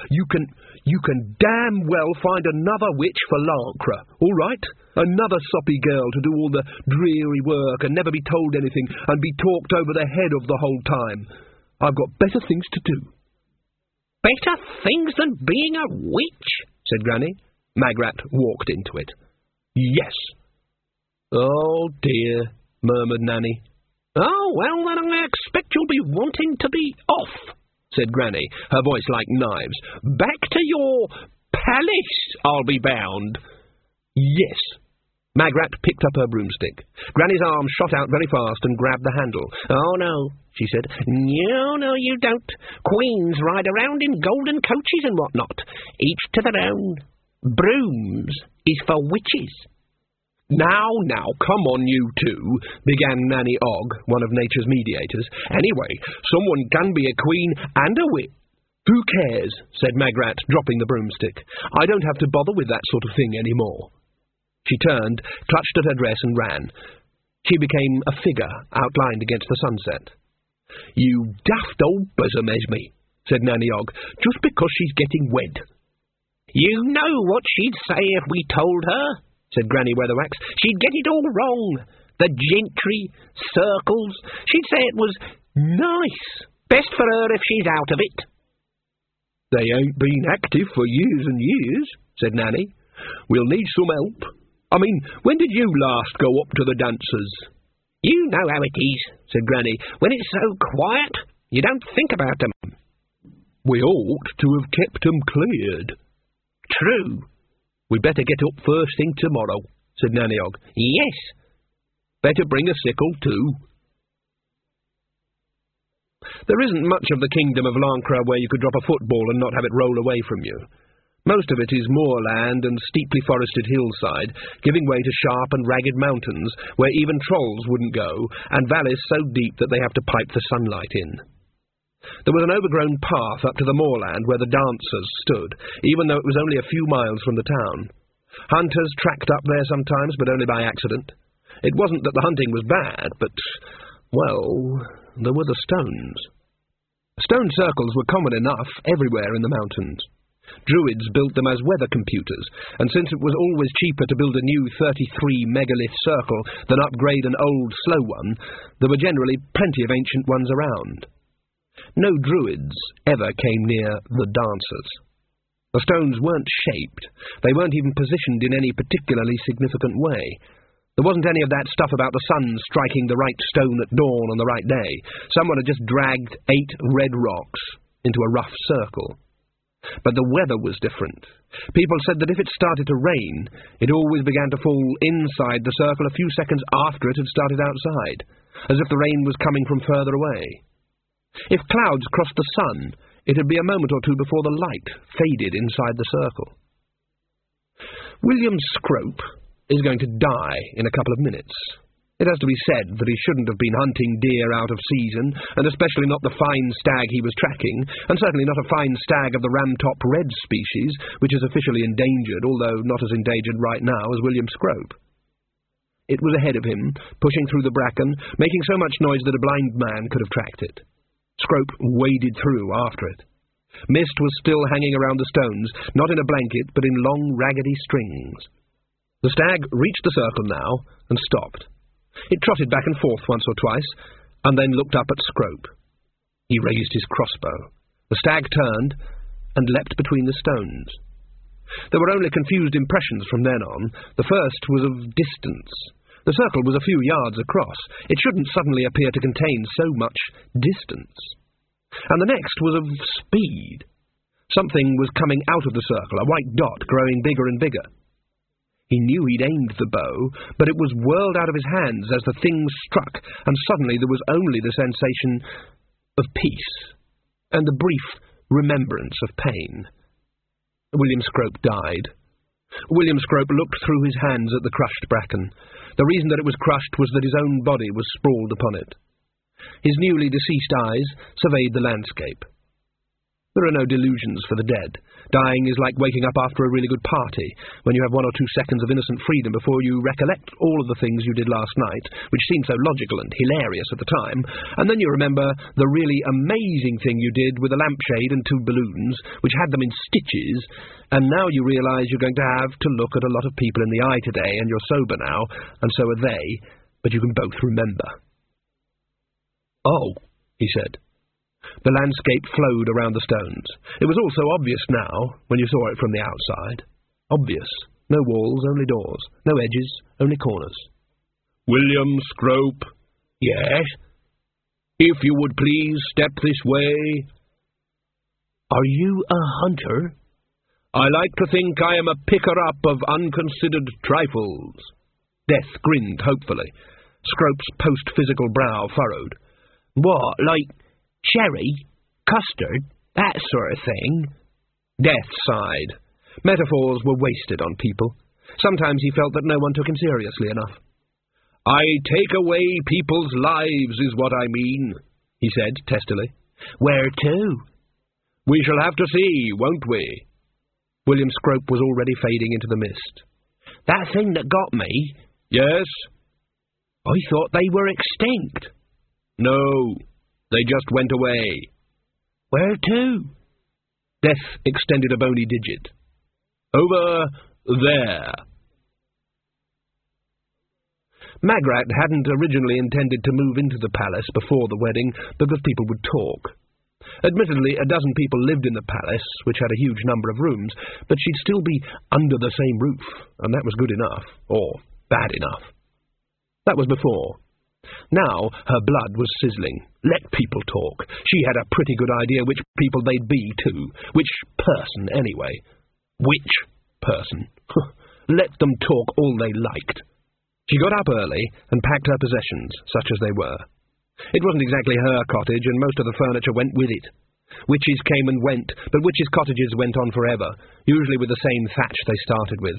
damn well find another witch for Lancre, all right? Another soppy girl to do all the dreary work and never be told anything and be talked over the head of the whole time. I've got better things to do. Better things than being a witch, said Granny. Magrat walked into it. Yes. Oh, dear, murmured Nanny. Oh, well, then I expect you'll be wanting to be off, said Granny, her voice like knives. Back to your palace, I'll be bound. Yes. Magrat picked up her broomstick. Granny's arm shot out very fast and grabbed the handle. Oh, no, she said. No, you don't. Queens ride around in golden coaches and whatnot, each to their own. Brooms is for witches. Now, come on, you two, began Nanny Ogg, one of nature's mediators. Anyway, someone can be a queen and a witch. Who cares, said Magrat, dropping the broomstick. I don't have to bother with that sort of thing any more. She turned, clutched at her dress and ran. She became a figure outlined against the sunset. You daft old bosom, Esme, said Nanny Ogg, just because she's getting wed. You know what she'd say if we told her, said Granny Weatherwax. She'd get it all wrong. The gentry, circles. She'd say it was nice. Best for her if she's out of it. They ain't been active for years and years, said Nanny. We'll need some help. I mean, when did you last go up to the dancers? You know how it is, said Granny. When it's so quiet, you don't think about them. We ought to have kept 'em cleared. True. We'd better get up first thing tomorrow, said Nanny Ogg. Yes. Better bring a sickle, too. There isn't much of the kingdom of Lancre where you could drop a football and not have it roll away from you. Most of it is moorland and steeply forested hillside, giving way to sharp and ragged mountains where even trolls wouldn't go, and valleys so deep that they have to pipe the sunlight in. There was an overgrown path up to the moorland where the dancers stood, even though it was only a few miles from the town. Hunters tracked up there sometimes, but only by accident. It wasn't that the hunting was bad, but, well, there were the stones. Stone circles were common enough everywhere in the mountains. Druids built them as weather computers, and since it was always cheaper to build a new 33-megalith circle than upgrade an old, slow one, there were generally plenty of ancient ones around. No druids ever came near the dancers. The stones weren't shaped. They weren't even positioned in any particularly significant way. There wasn't any of that stuff about the sun striking the right stone at dawn on the right day. Someone had just dragged 8 red rocks into a rough circle. But the weather was different. People said that if it started to rain, it always began to fall inside the circle a few seconds after it had started outside, as if the rain was coming from further away. If clouds crossed the sun, it would be a moment or two before the light faded inside the circle. William Scrope is going to die in a couple of minutes. It has to be said that he shouldn't have been hunting deer out of season, and especially not the fine stag he was tracking, and certainly not a fine stag of the ram-top red species, which is officially endangered, although not as endangered right now as William Scrope. It was ahead of him, pushing through the bracken, making so much noise that a blind man could have tracked it. Scrope waded through after it. Mist was still hanging around the stones, not in a blanket, but in long, raggedy strings. The stag reached the circle now, and stopped. It trotted back and forth once or twice, and then looked up at Scrope. He raised his crossbow. The stag turned, and leapt between the stones. There were only confused impressions from then on. The first was of distance. The circle was a few yards across. It shouldn't suddenly appear to contain so much distance. And the next was of speed. Something was coming out of the circle, a white dot growing bigger and bigger. He knew he'd aimed the bow, but it was whirled out of his hands as the thing struck, and suddenly there was only the sensation of peace, and the brief remembrance of pain. William Scrope died. William Scrope looked through his hands at the crushed bracken. The reason that it was crushed was that his own body was sprawled upon it. His newly deceased eyes surveyed the landscape. There are no delusions for the dead. Dying is like waking up after a really good party, when you have 1 or 2 seconds of innocent freedom before you recollect all of the things you did last night, which seemed so logical and hilarious at the time, and then you remember the really amazing thing you did with a lampshade and 2 balloons, which had them in stitches, and now you realise you're going to have to look at a lot of people in the eye today, and you're sober now, and so are they, but you can both remember. "Oh," he said. The landscape flowed around the stones. It was all so obvious now, when you saw it from the outside. Obvious. No walls, only doors. No edges, only corners. "William Scrope." "Yes?" "If you would please step this way." "Are you a hunter?" "I like to think I am a picker-up of unconsidered trifles." Death grinned hopefully. Scrope's post-physical brow furrowed. "What, like cherry? Custard? That sort of thing?" Death sighed. Metaphors were wasted on people. Sometimes he felt that no one took him seriously enough. "I take away people's lives is what I mean," he said testily. "Where to?" "We shall have to see, won't we?" William Scrope was already fading into the mist. "That thing that got me?" "Yes?" "I thought they were extinct." "No. They just went away." "Where to?" Death extended a bony digit. "Over there." Magrat hadn't originally intended to move into the palace before the wedding because people would talk. Admittedly, 12 people lived in the palace, which had a huge number of rooms, but she'd still be under the same roof, and that was good enough, or bad enough. That was before. Now her blood was sizzling. Let people talk. She had a pretty good idea which people they'd be, too. Which person, anyway. Which person? Let them talk all they liked. She got up early and packed her possessions, such as they were. It wasn't exactly her cottage, and most of the furniture went with it. Witches came and went, but witches' cottages went on forever, usually with the same thatch they started with.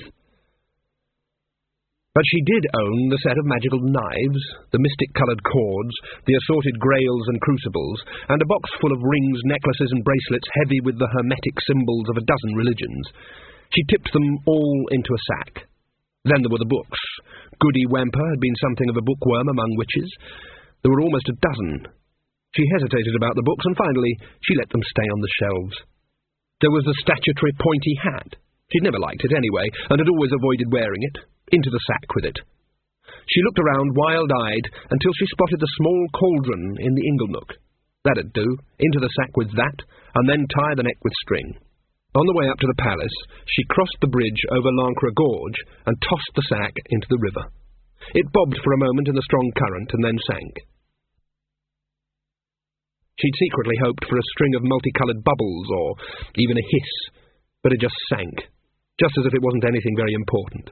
But she did own the set of magical knives, the mystic-coloured cords, the assorted grails and crucibles, and a box full of rings, necklaces and bracelets heavy with the hermetic symbols of 12 religions. She tipped them all into a sack. Then there were the books. Goody Whamper had been something of a bookworm among witches. There were almost 12. She hesitated about the books, and finally she let them stay on the shelves. There was the statutory pointy hat. She'd never liked it anyway, and had always avoided wearing it. Into the sack with it. She looked around wild-eyed until she spotted the small cauldron in the inglenook. That'd do. Into the sack with that, and then tie the neck with string. On the way up to the palace, she crossed the bridge over Lancre Gorge and tossed the sack into the river. It bobbed for a moment in the strong current and then sank. She'd secretly hoped for a string of multicoloured bubbles or even a hiss, but it just sank, just as if it wasn't anything very important.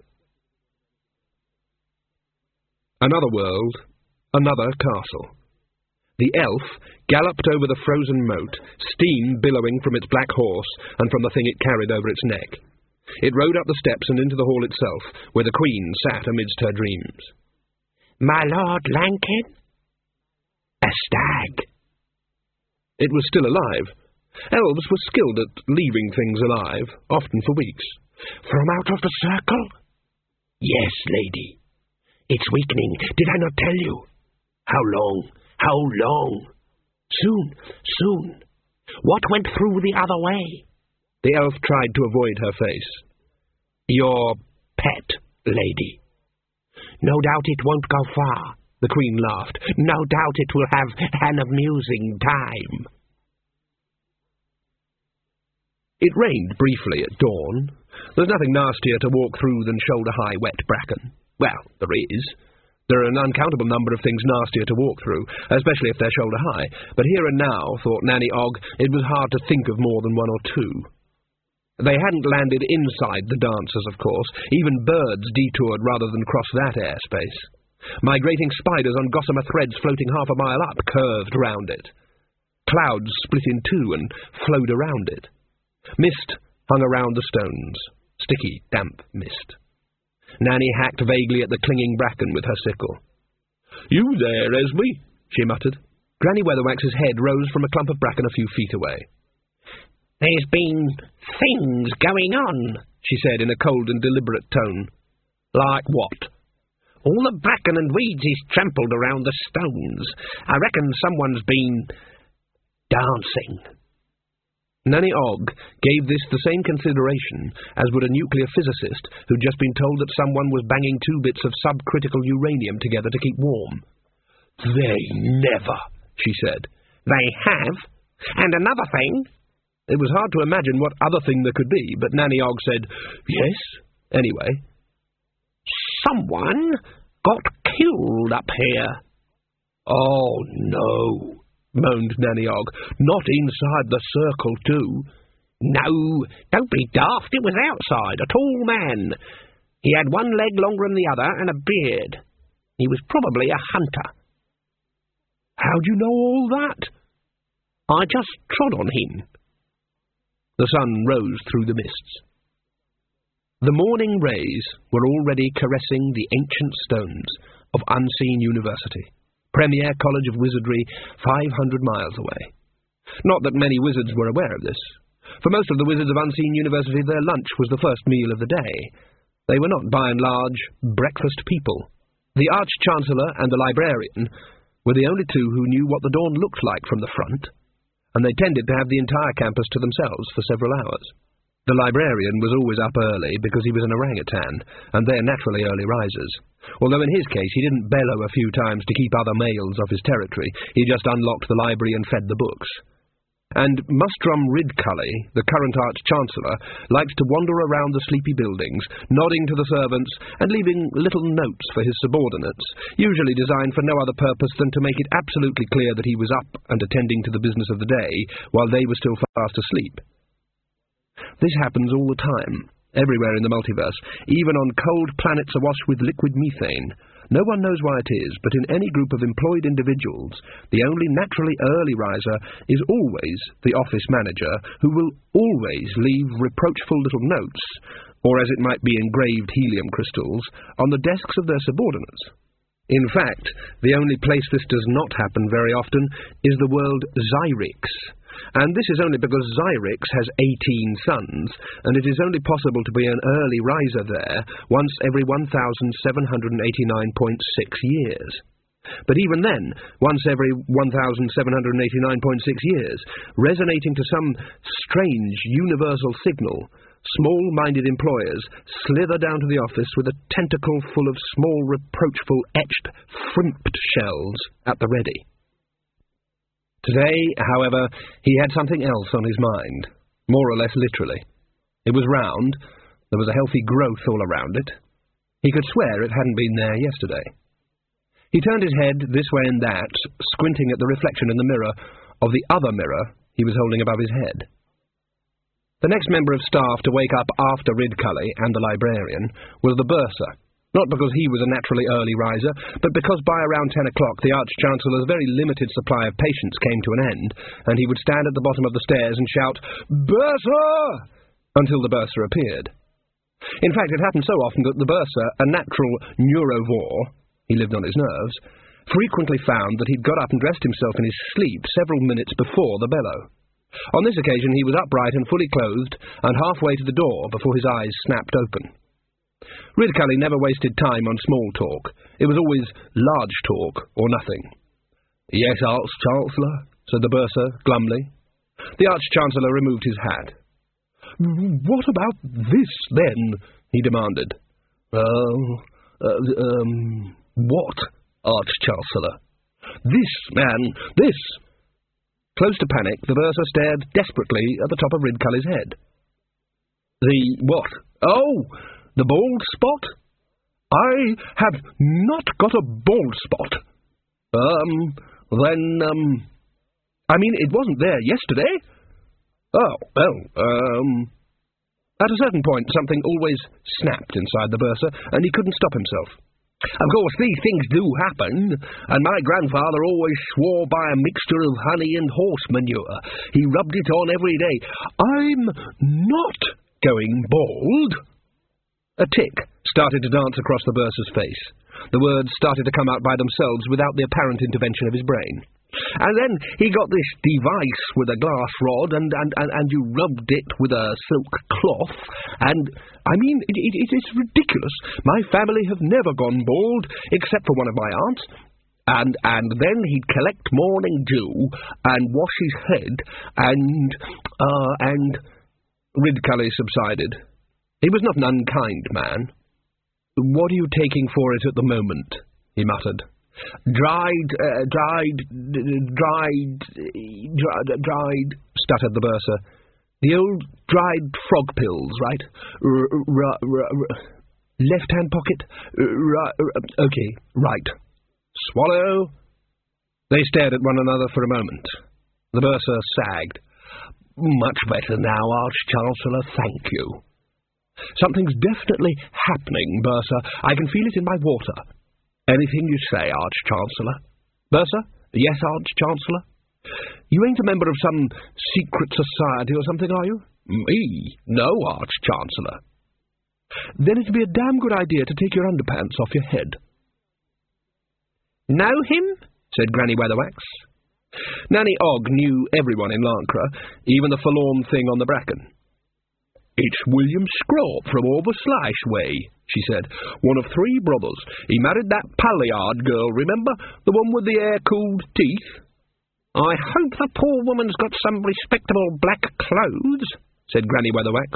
Another world, another castle. The elf galloped over the frozen moat, steam billowing from its black horse and from the thing it carried over its neck. It rode up the steps and into the hall itself, where the Queen sat amidst her dreams. "My Lord Lankin?" "A stag." It was still alive. Elves were skilled at leaving things alive, often for weeks. "From out of the circle?" "Yes, lady. It's weakening. Did I not tell you?" "How long? How long?" Soon. What went through the other way?" The elf tried to avoid her face. "Your pet, lady." "No doubt it won't go far," the Queen laughed. "No doubt it will have an amusing time." It rained briefly at dawn. There's nothing nastier to walk through than shoulder-high wet bracken. Well, there is. There are an uncountable number of things nastier to walk through, especially if they're shoulder-high. But here and now, thought Nanny Ogg, it was hard to think of more than one or two. They hadn't landed inside the dancers, of course. Even birds detoured rather than cross that airspace. Migrating spiders on gossamer threads floating half a mile up curved round it. Clouds split in two and flowed around it. Mist hung around the stones. Sticky, damp mist. Nanny hacked vaguely at the clinging bracken with her sickle. "You there, Esme?" she muttered. Granny Weatherwax's head rose from a clump of bracken a few feet away. "There's been things going on," she said in a cold and deliberate tone. "Like what?" "All the bracken and weeds is trampled around the stones. I reckon someone's been dancing." Nanny Ogg gave this the same consideration as would a nuclear physicist who'd just been told that someone was banging 2 bits of subcritical uranium together to keep warm. "They never," she said. "They have. And another thing." It was hard to imagine what other thing there could be, but Nanny Ogg said, "Yes, anyway." "Someone got killed up here." "Oh, no," moaned Nanny Ogg. "Not inside the circle, too." "No, don't be daft. It was outside, a tall man. He had one leg longer than the other and a beard. He was probably a hunter." "How'd you know all that?" "I just trod on him." The sun rose through the mists. The morning rays were already caressing the ancient stones of Unseen University, premier college of wizardry 500 miles away. Not that many wizards were aware of this. For most of the wizards of Unseen University, their lunch was the first meal of the day. They were not, by and large, breakfast people. The Arch-Chancellor and the Librarian were the only two who knew what the dawn looked like from the front, and they tended to have the entire campus to themselves for several hours. The Librarian was always up early because he was an orangutan, and they're naturally early risers. Although in his case he didn't bellow a few times to keep other males off his territory, he just unlocked the library and fed the books. And Mustrum Ridcully, the current Arch-Chancellor, likes to wander around the sleepy buildings, nodding to the servants and leaving little notes for his subordinates, usually designed for no other purpose than to make it absolutely clear that he was up and attending to the business of the day, while they were still fast asleep. This happens all the time, everywhere in the multiverse, even on cold planets awash with liquid methane. No one knows why it is, but in any group of employed individuals, the only naturally early riser is always the office manager, who will always leave reproachful little notes, or as it might be engraved helium crystals, on the desks of their subordinates. In fact, the only place this does not happen very often is the world Zyrix, and this is only because Zyrix has 18 suns, and it is only possible to be an early riser there once every 1,789.6 years. But even then, once every 1,789.6 years, resonating to some strange universal signal, small-minded employers slither down to the office with a tentacle full of small, reproachful, etched, frimped shells at the ready. Today, however, he had something else on his mind, more or less literally. It was round, there was a healthy growth all around it. He could swear it hadn't been there yesterday. He turned his head this way and that, squinting at the reflection in the mirror of the other mirror he was holding above his head. The next member of staff to wake up after Ridcully and the librarian was the bursar, not because he was a naturally early riser, but because by around 10 o'clock the Arch-Chancellor's very limited supply of patience came to an end, and he would stand at the bottom of the stairs and shout, "Bursar!" until the bursar appeared. In fact, it happened so often that the bursar, a natural neurovore, he lived on his nerves, frequently found that he'd got up and dressed himself in his sleep several minutes before the bellow. On this occasion he was upright and fully clothed, and halfway to the door before his eyes snapped open. Ridcully never wasted time on small talk. It was always large talk or nothing. "Yes, Arch-Chancellor," said the bursar glumly. The Arch-Chancellor removed his hat. "What about this, then?" he demanded. What, Arch-Chancellor?" "This, man, this!" Close to panic, the bursar stared desperately at the top of Ridcully's head. "The what? Oh, the bald spot? I have not got a bald spot." I mean, it wasn't there yesterday." "Oh, well, At a certain point, something always snapped inside the bursar, and he couldn't stop himself. "Of course, these things do happen, and my grandfather always swore by a mixture of honey and horse manure. He rubbed it on every day. I'm not going bald." A tick started to dance across the bursar's face. The words started to come out by themselves without the apparent intervention of his brain. "And then he got this device with a glass rod, and you rubbed it with a silk cloth, and, I mean, it's ridiculous. My family have never gone bald, except for one of my aunts. And then he'd collect morning dew, and wash his head, and... Ridcully subsided. He was not an unkind man. "What are you taking for it at the moment?" he muttered. Dried, stuttered the bursar. "The old dried frog pills, right? Left-hand pocket? Okay, right. Swallow." They stared at one another for a moment. The bursar sagged. "Much better now, Arch-Chancellor, thank you." "Something's definitely happening, bursar. I can feel it in my water." "Anything you say, Arch-Chancellor." "Bursar?" "Yes, Arch-Chancellor." "You ain't a member of some secret society or something, are you?" "Me? No, Arch-Chancellor." "Then it'd be a damn good idea to take your underpants off your head." "Know him?" said Granny Weatherwax. Nanny Ogg knew everyone in Lancre, even the forlorn thing on the bracken. "It's William Scrope from over Slice way," she said. "One of 3 brothers. He married that Palliard girl, remember? The one with the air-cooled teeth." "I hope the poor woman's got some respectable black clothes," said Granny Weatherwax.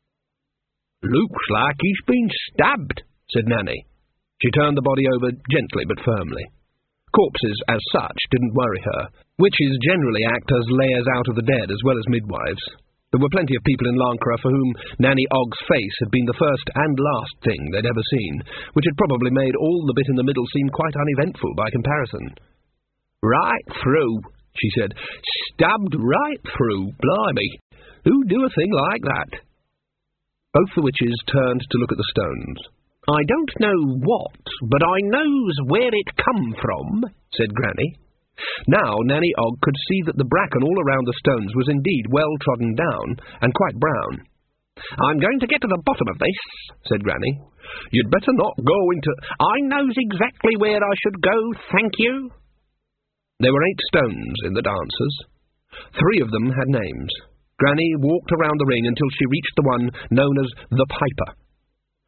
"Looks like he's been stabbed," said Nanny. She turned the body over gently but firmly. Corpses, as such, didn't worry her. Witches generally act as layers out of the dead as well as midwives. There were plenty of people in Lancre for whom Nanny Ogg's face had been the first and last thing they'd ever seen, which had probably made all the bit in the middle seem quite uneventful by comparison. "Right through," she said. "Stabbed right through, blimey. Who'd do a thing like that?" Both the witches turned to look at the stones. "I don't know what, but I knows where it come from," said Granny. Now Nanny Ogg could see that the bracken all around the stones was indeed well trodden down, and quite brown. "I'm going to get to the bottom of this," said Granny. "You'd better not go into—" "I knows exactly where I should go, thank you." There were 8 stones in the dancers. 3 of them had names. Granny walked around the ring until she reached the one known as the Piper.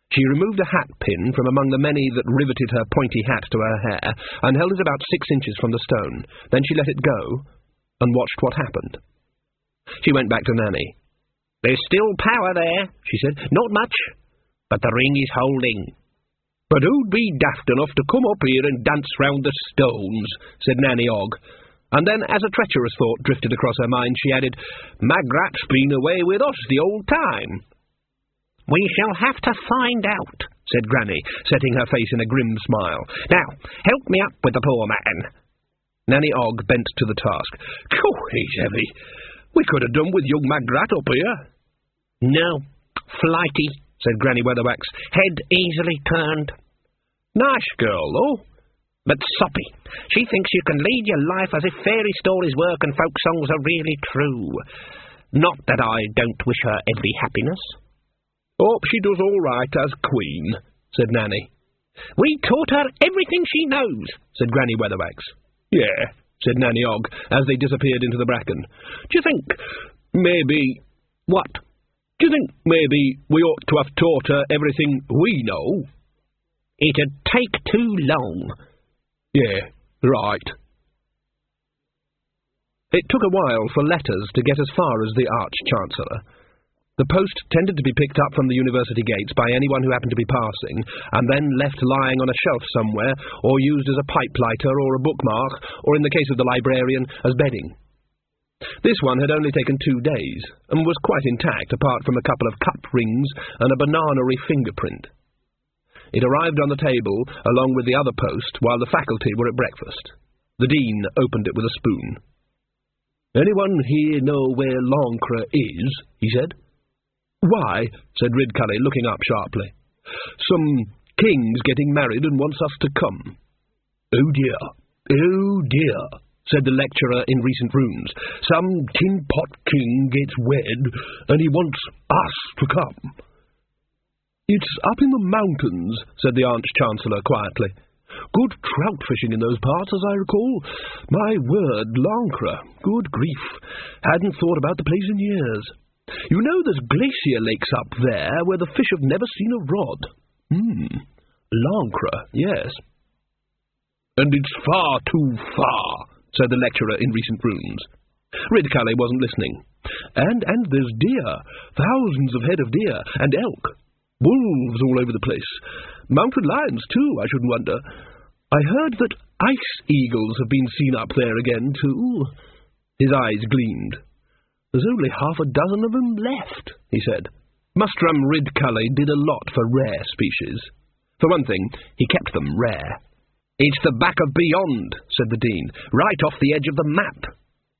She removed a hat pin from among the many that riveted her pointy hat to her hair, and held it about 6 inches from the stone. Then she let it go, and watched what happened. She went back to Nanny. "There's still power there," she said. "Not much, but the ring is holding." "But who'd be daft enough to come up here and dance round the stones?" said Nanny Ogg. And then, as a treacherous thought drifted across her mind, she added, "Magrat's been away with us the old time." "We shall have to find out," said Granny, setting her face in a grim smile. "Now, help me up with the poor man." Nanny Ogg bent to the task. "Oh, he's heavy. We could have done with young Magrat up here." "No, flighty," said Granny Weatherwax. "Head easily turned." "Nice girl, though." "But soppy. She thinks you can lead your life as if fairy stories work and folk songs are really true. Not that I don't wish her every happiness." "Hope she does all right as queen," said Nanny. "We taught her everything she knows," said Granny Weatherwax. "Yeah," said Nanny Ogg, as they disappeared into the bracken. "Do you think, maybe—" "What?" "Do you think, maybe, we ought to have taught her everything we know?" "It'd take too long." "Yeah, right." It took a while for letters to get as far as the Arch-Chancellor. The post tended to be picked up from the university gates by anyone who happened to be passing, and then left lying on a shelf somewhere, or used as a pipe lighter or a bookmark, or in the case of the librarian, as bedding. This one had only taken 2 days, and was quite intact, apart from a couple of cup rings and a banana-y fingerprint. It arrived on the table, along with the other post, while the faculty were at breakfast. The Dean opened it with a spoon. "Anyone here know where Lancre is?" he said. "Why?" said Ridcully, looking up sharply. "Some king's getting married and wants us to come." "Oh dear, said the lecturer in recent rooms. "Some tin-pot king gets wed, and he wants us to come." "It's up in the mountains," said the Arch-Chancellor quietly. "Good trout fishing in those parts, as I recall. My word, Lancre, good grief. Hadn't thought about the place in years. You know there's glacier lakes up there where the fish have never seen a rod. Lancre, yes." "And it's far too far," said the lecturer in recent rooms. Ridcully wasn't listening. And there's deer, thousands of head of deer, and elk. Wolves all over the place. Mountain lions, too, I shouldn't wonder. I heard that ice eagles have been seen up there again, too. His eyes gleamed. "There's only half a dozen of them left," he said. Mustrum Ridcully did a lot for rare species. For one thing, he kept them rare. "It's the back of beyond," said the Dean, "right off the edge of the map."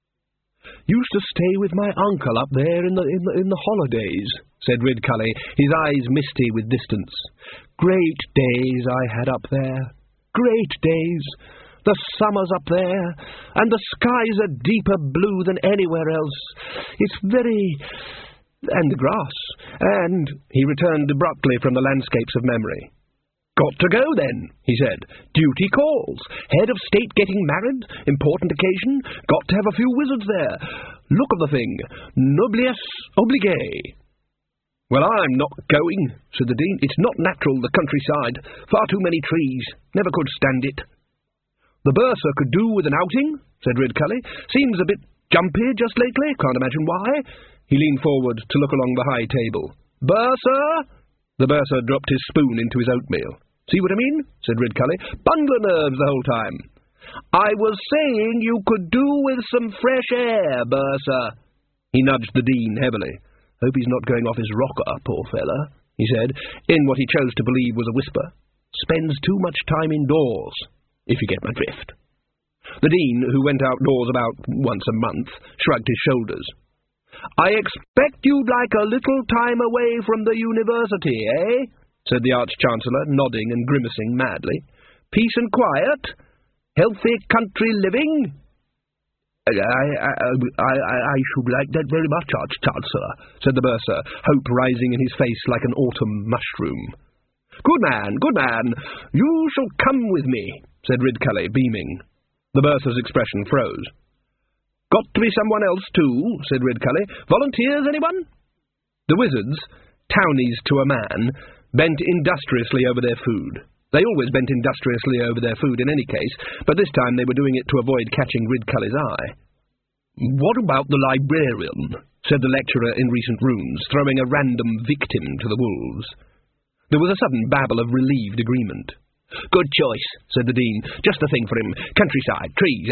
"Used to stay with my uncle up there in the holidays," said Ridcully, his eyes misty with distance. "Great days I had up there. Great days. The summer's up there, and the sky's a deeper blue than anywhere else. It's very... and the grass. And..." He returned abruptly from the landscapes of memory. "Got to go, then," he said. "Duty calls. Head of state getting married. Important occasion. Got to have a few wizards there. Look of the thing. Noblesse oblige." "Well, I'm not going," said the Dean. "It's not natural, the countryside. Far too many trees. Never could stand it." "The bursar could do with an outing," said Ridcully. "Seems a bit jumpy just lately. Can't imagine why." He leaned forward to look along the high table. "Bursar!" The bursar dropped his spoon into his oatmeal. "See what I mean?" said Ridcully. "Bungler nerves the whole time." "I was saying you could do with some fresh air, bursar." He nudged the Dean heavily. "Hope he's not going off his rocker, poor fella," he said, in what he chose to believe was a whisper. "Spends too much time indoors, if you get my drift." The Dean, who went outdoors about once a month, shrugged his shoulders. "I expect you'd like a little time away from the university, eh?" said the Arch-Chancellor, nodding and grimacing madly. "Peace and quiet? Healthy country living?" I should like that very much, Arch-Chancellor," said the bursar, hope rising in his face like an autumn mushroom. Good man. You shall come with me," said Ridcully, beaming. The bursar's expression froze. "Got to be someone else, too," said Ridcully. "Volunteers, anyone?" The wizards, townies to a man, bent industriously over their food. They always bent industriously over their food in any case, but this time they were doing it to avoid catching Ridcully's eye. "What about the librarian?" said the lecturer in recent runes, throwing a random victim to the wolves. There was a sudden babble of relieved agreement. "Good choice," said the Dean. "Just the thing for him. Countryside, trees,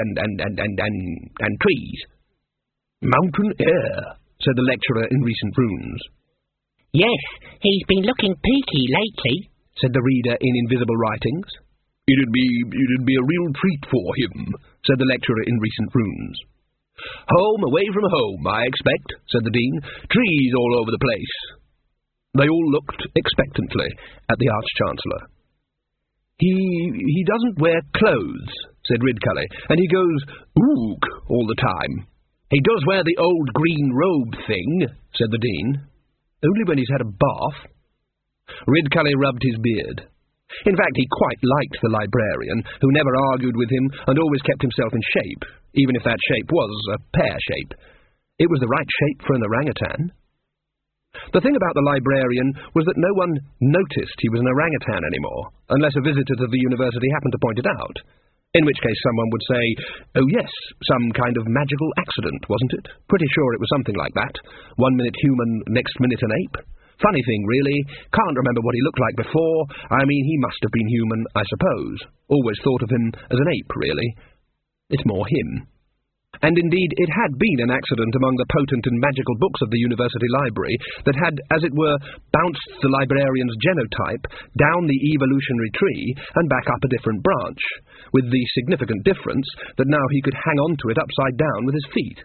and trees." "Mountain air," said the lecturer in recent runes. "Yes, he's been looking peaky lately," said the reader in invisible writings. It'd be a real treat for him," said the lecturer in recent runes. "Home away from home, I expect," said the Dean. "Trees all over the place." They all looked expectantly at the Arch-Chancellor. He doesn't wear clothes," said Ridcully, "and he goes ook all the time." "He does wear the old green robe thing," said the Dean. "Only when he's had a bath." Ridcully rubbed his beard. In fact, he quite liked the librarian, who never argued with him and always kept himself in shape, even if that shape was a pear shape. It was the right shape for an orangutan. The thing about the librarian was that no one noticed he was an orangutan anymore, unless a visitor to the university happened to point it out, in which case someone would say, "Oh yes, some kind of magical accident, wasn't it? Pretty sure it was something like that. 1 minute human, next minute an ape. Funny thing, really. Can't remember what he looked like before. I mean, he must have been human, I suppose. Always thought of him as an ape, really. It's more him." And indeed, it had been an accident among the potent and magical books of the university library that had, as it were, bounced the librarian's genotype down the evolutionary tree and back up a different branch, with the significant difference that now he could hang on to it upside down with his feet.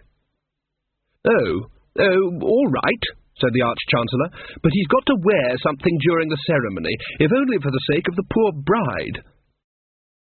Oh, all right," said the Arch-Chancellor, "but he's got to wear something during the ceremony, if only for the sake of the poor bride."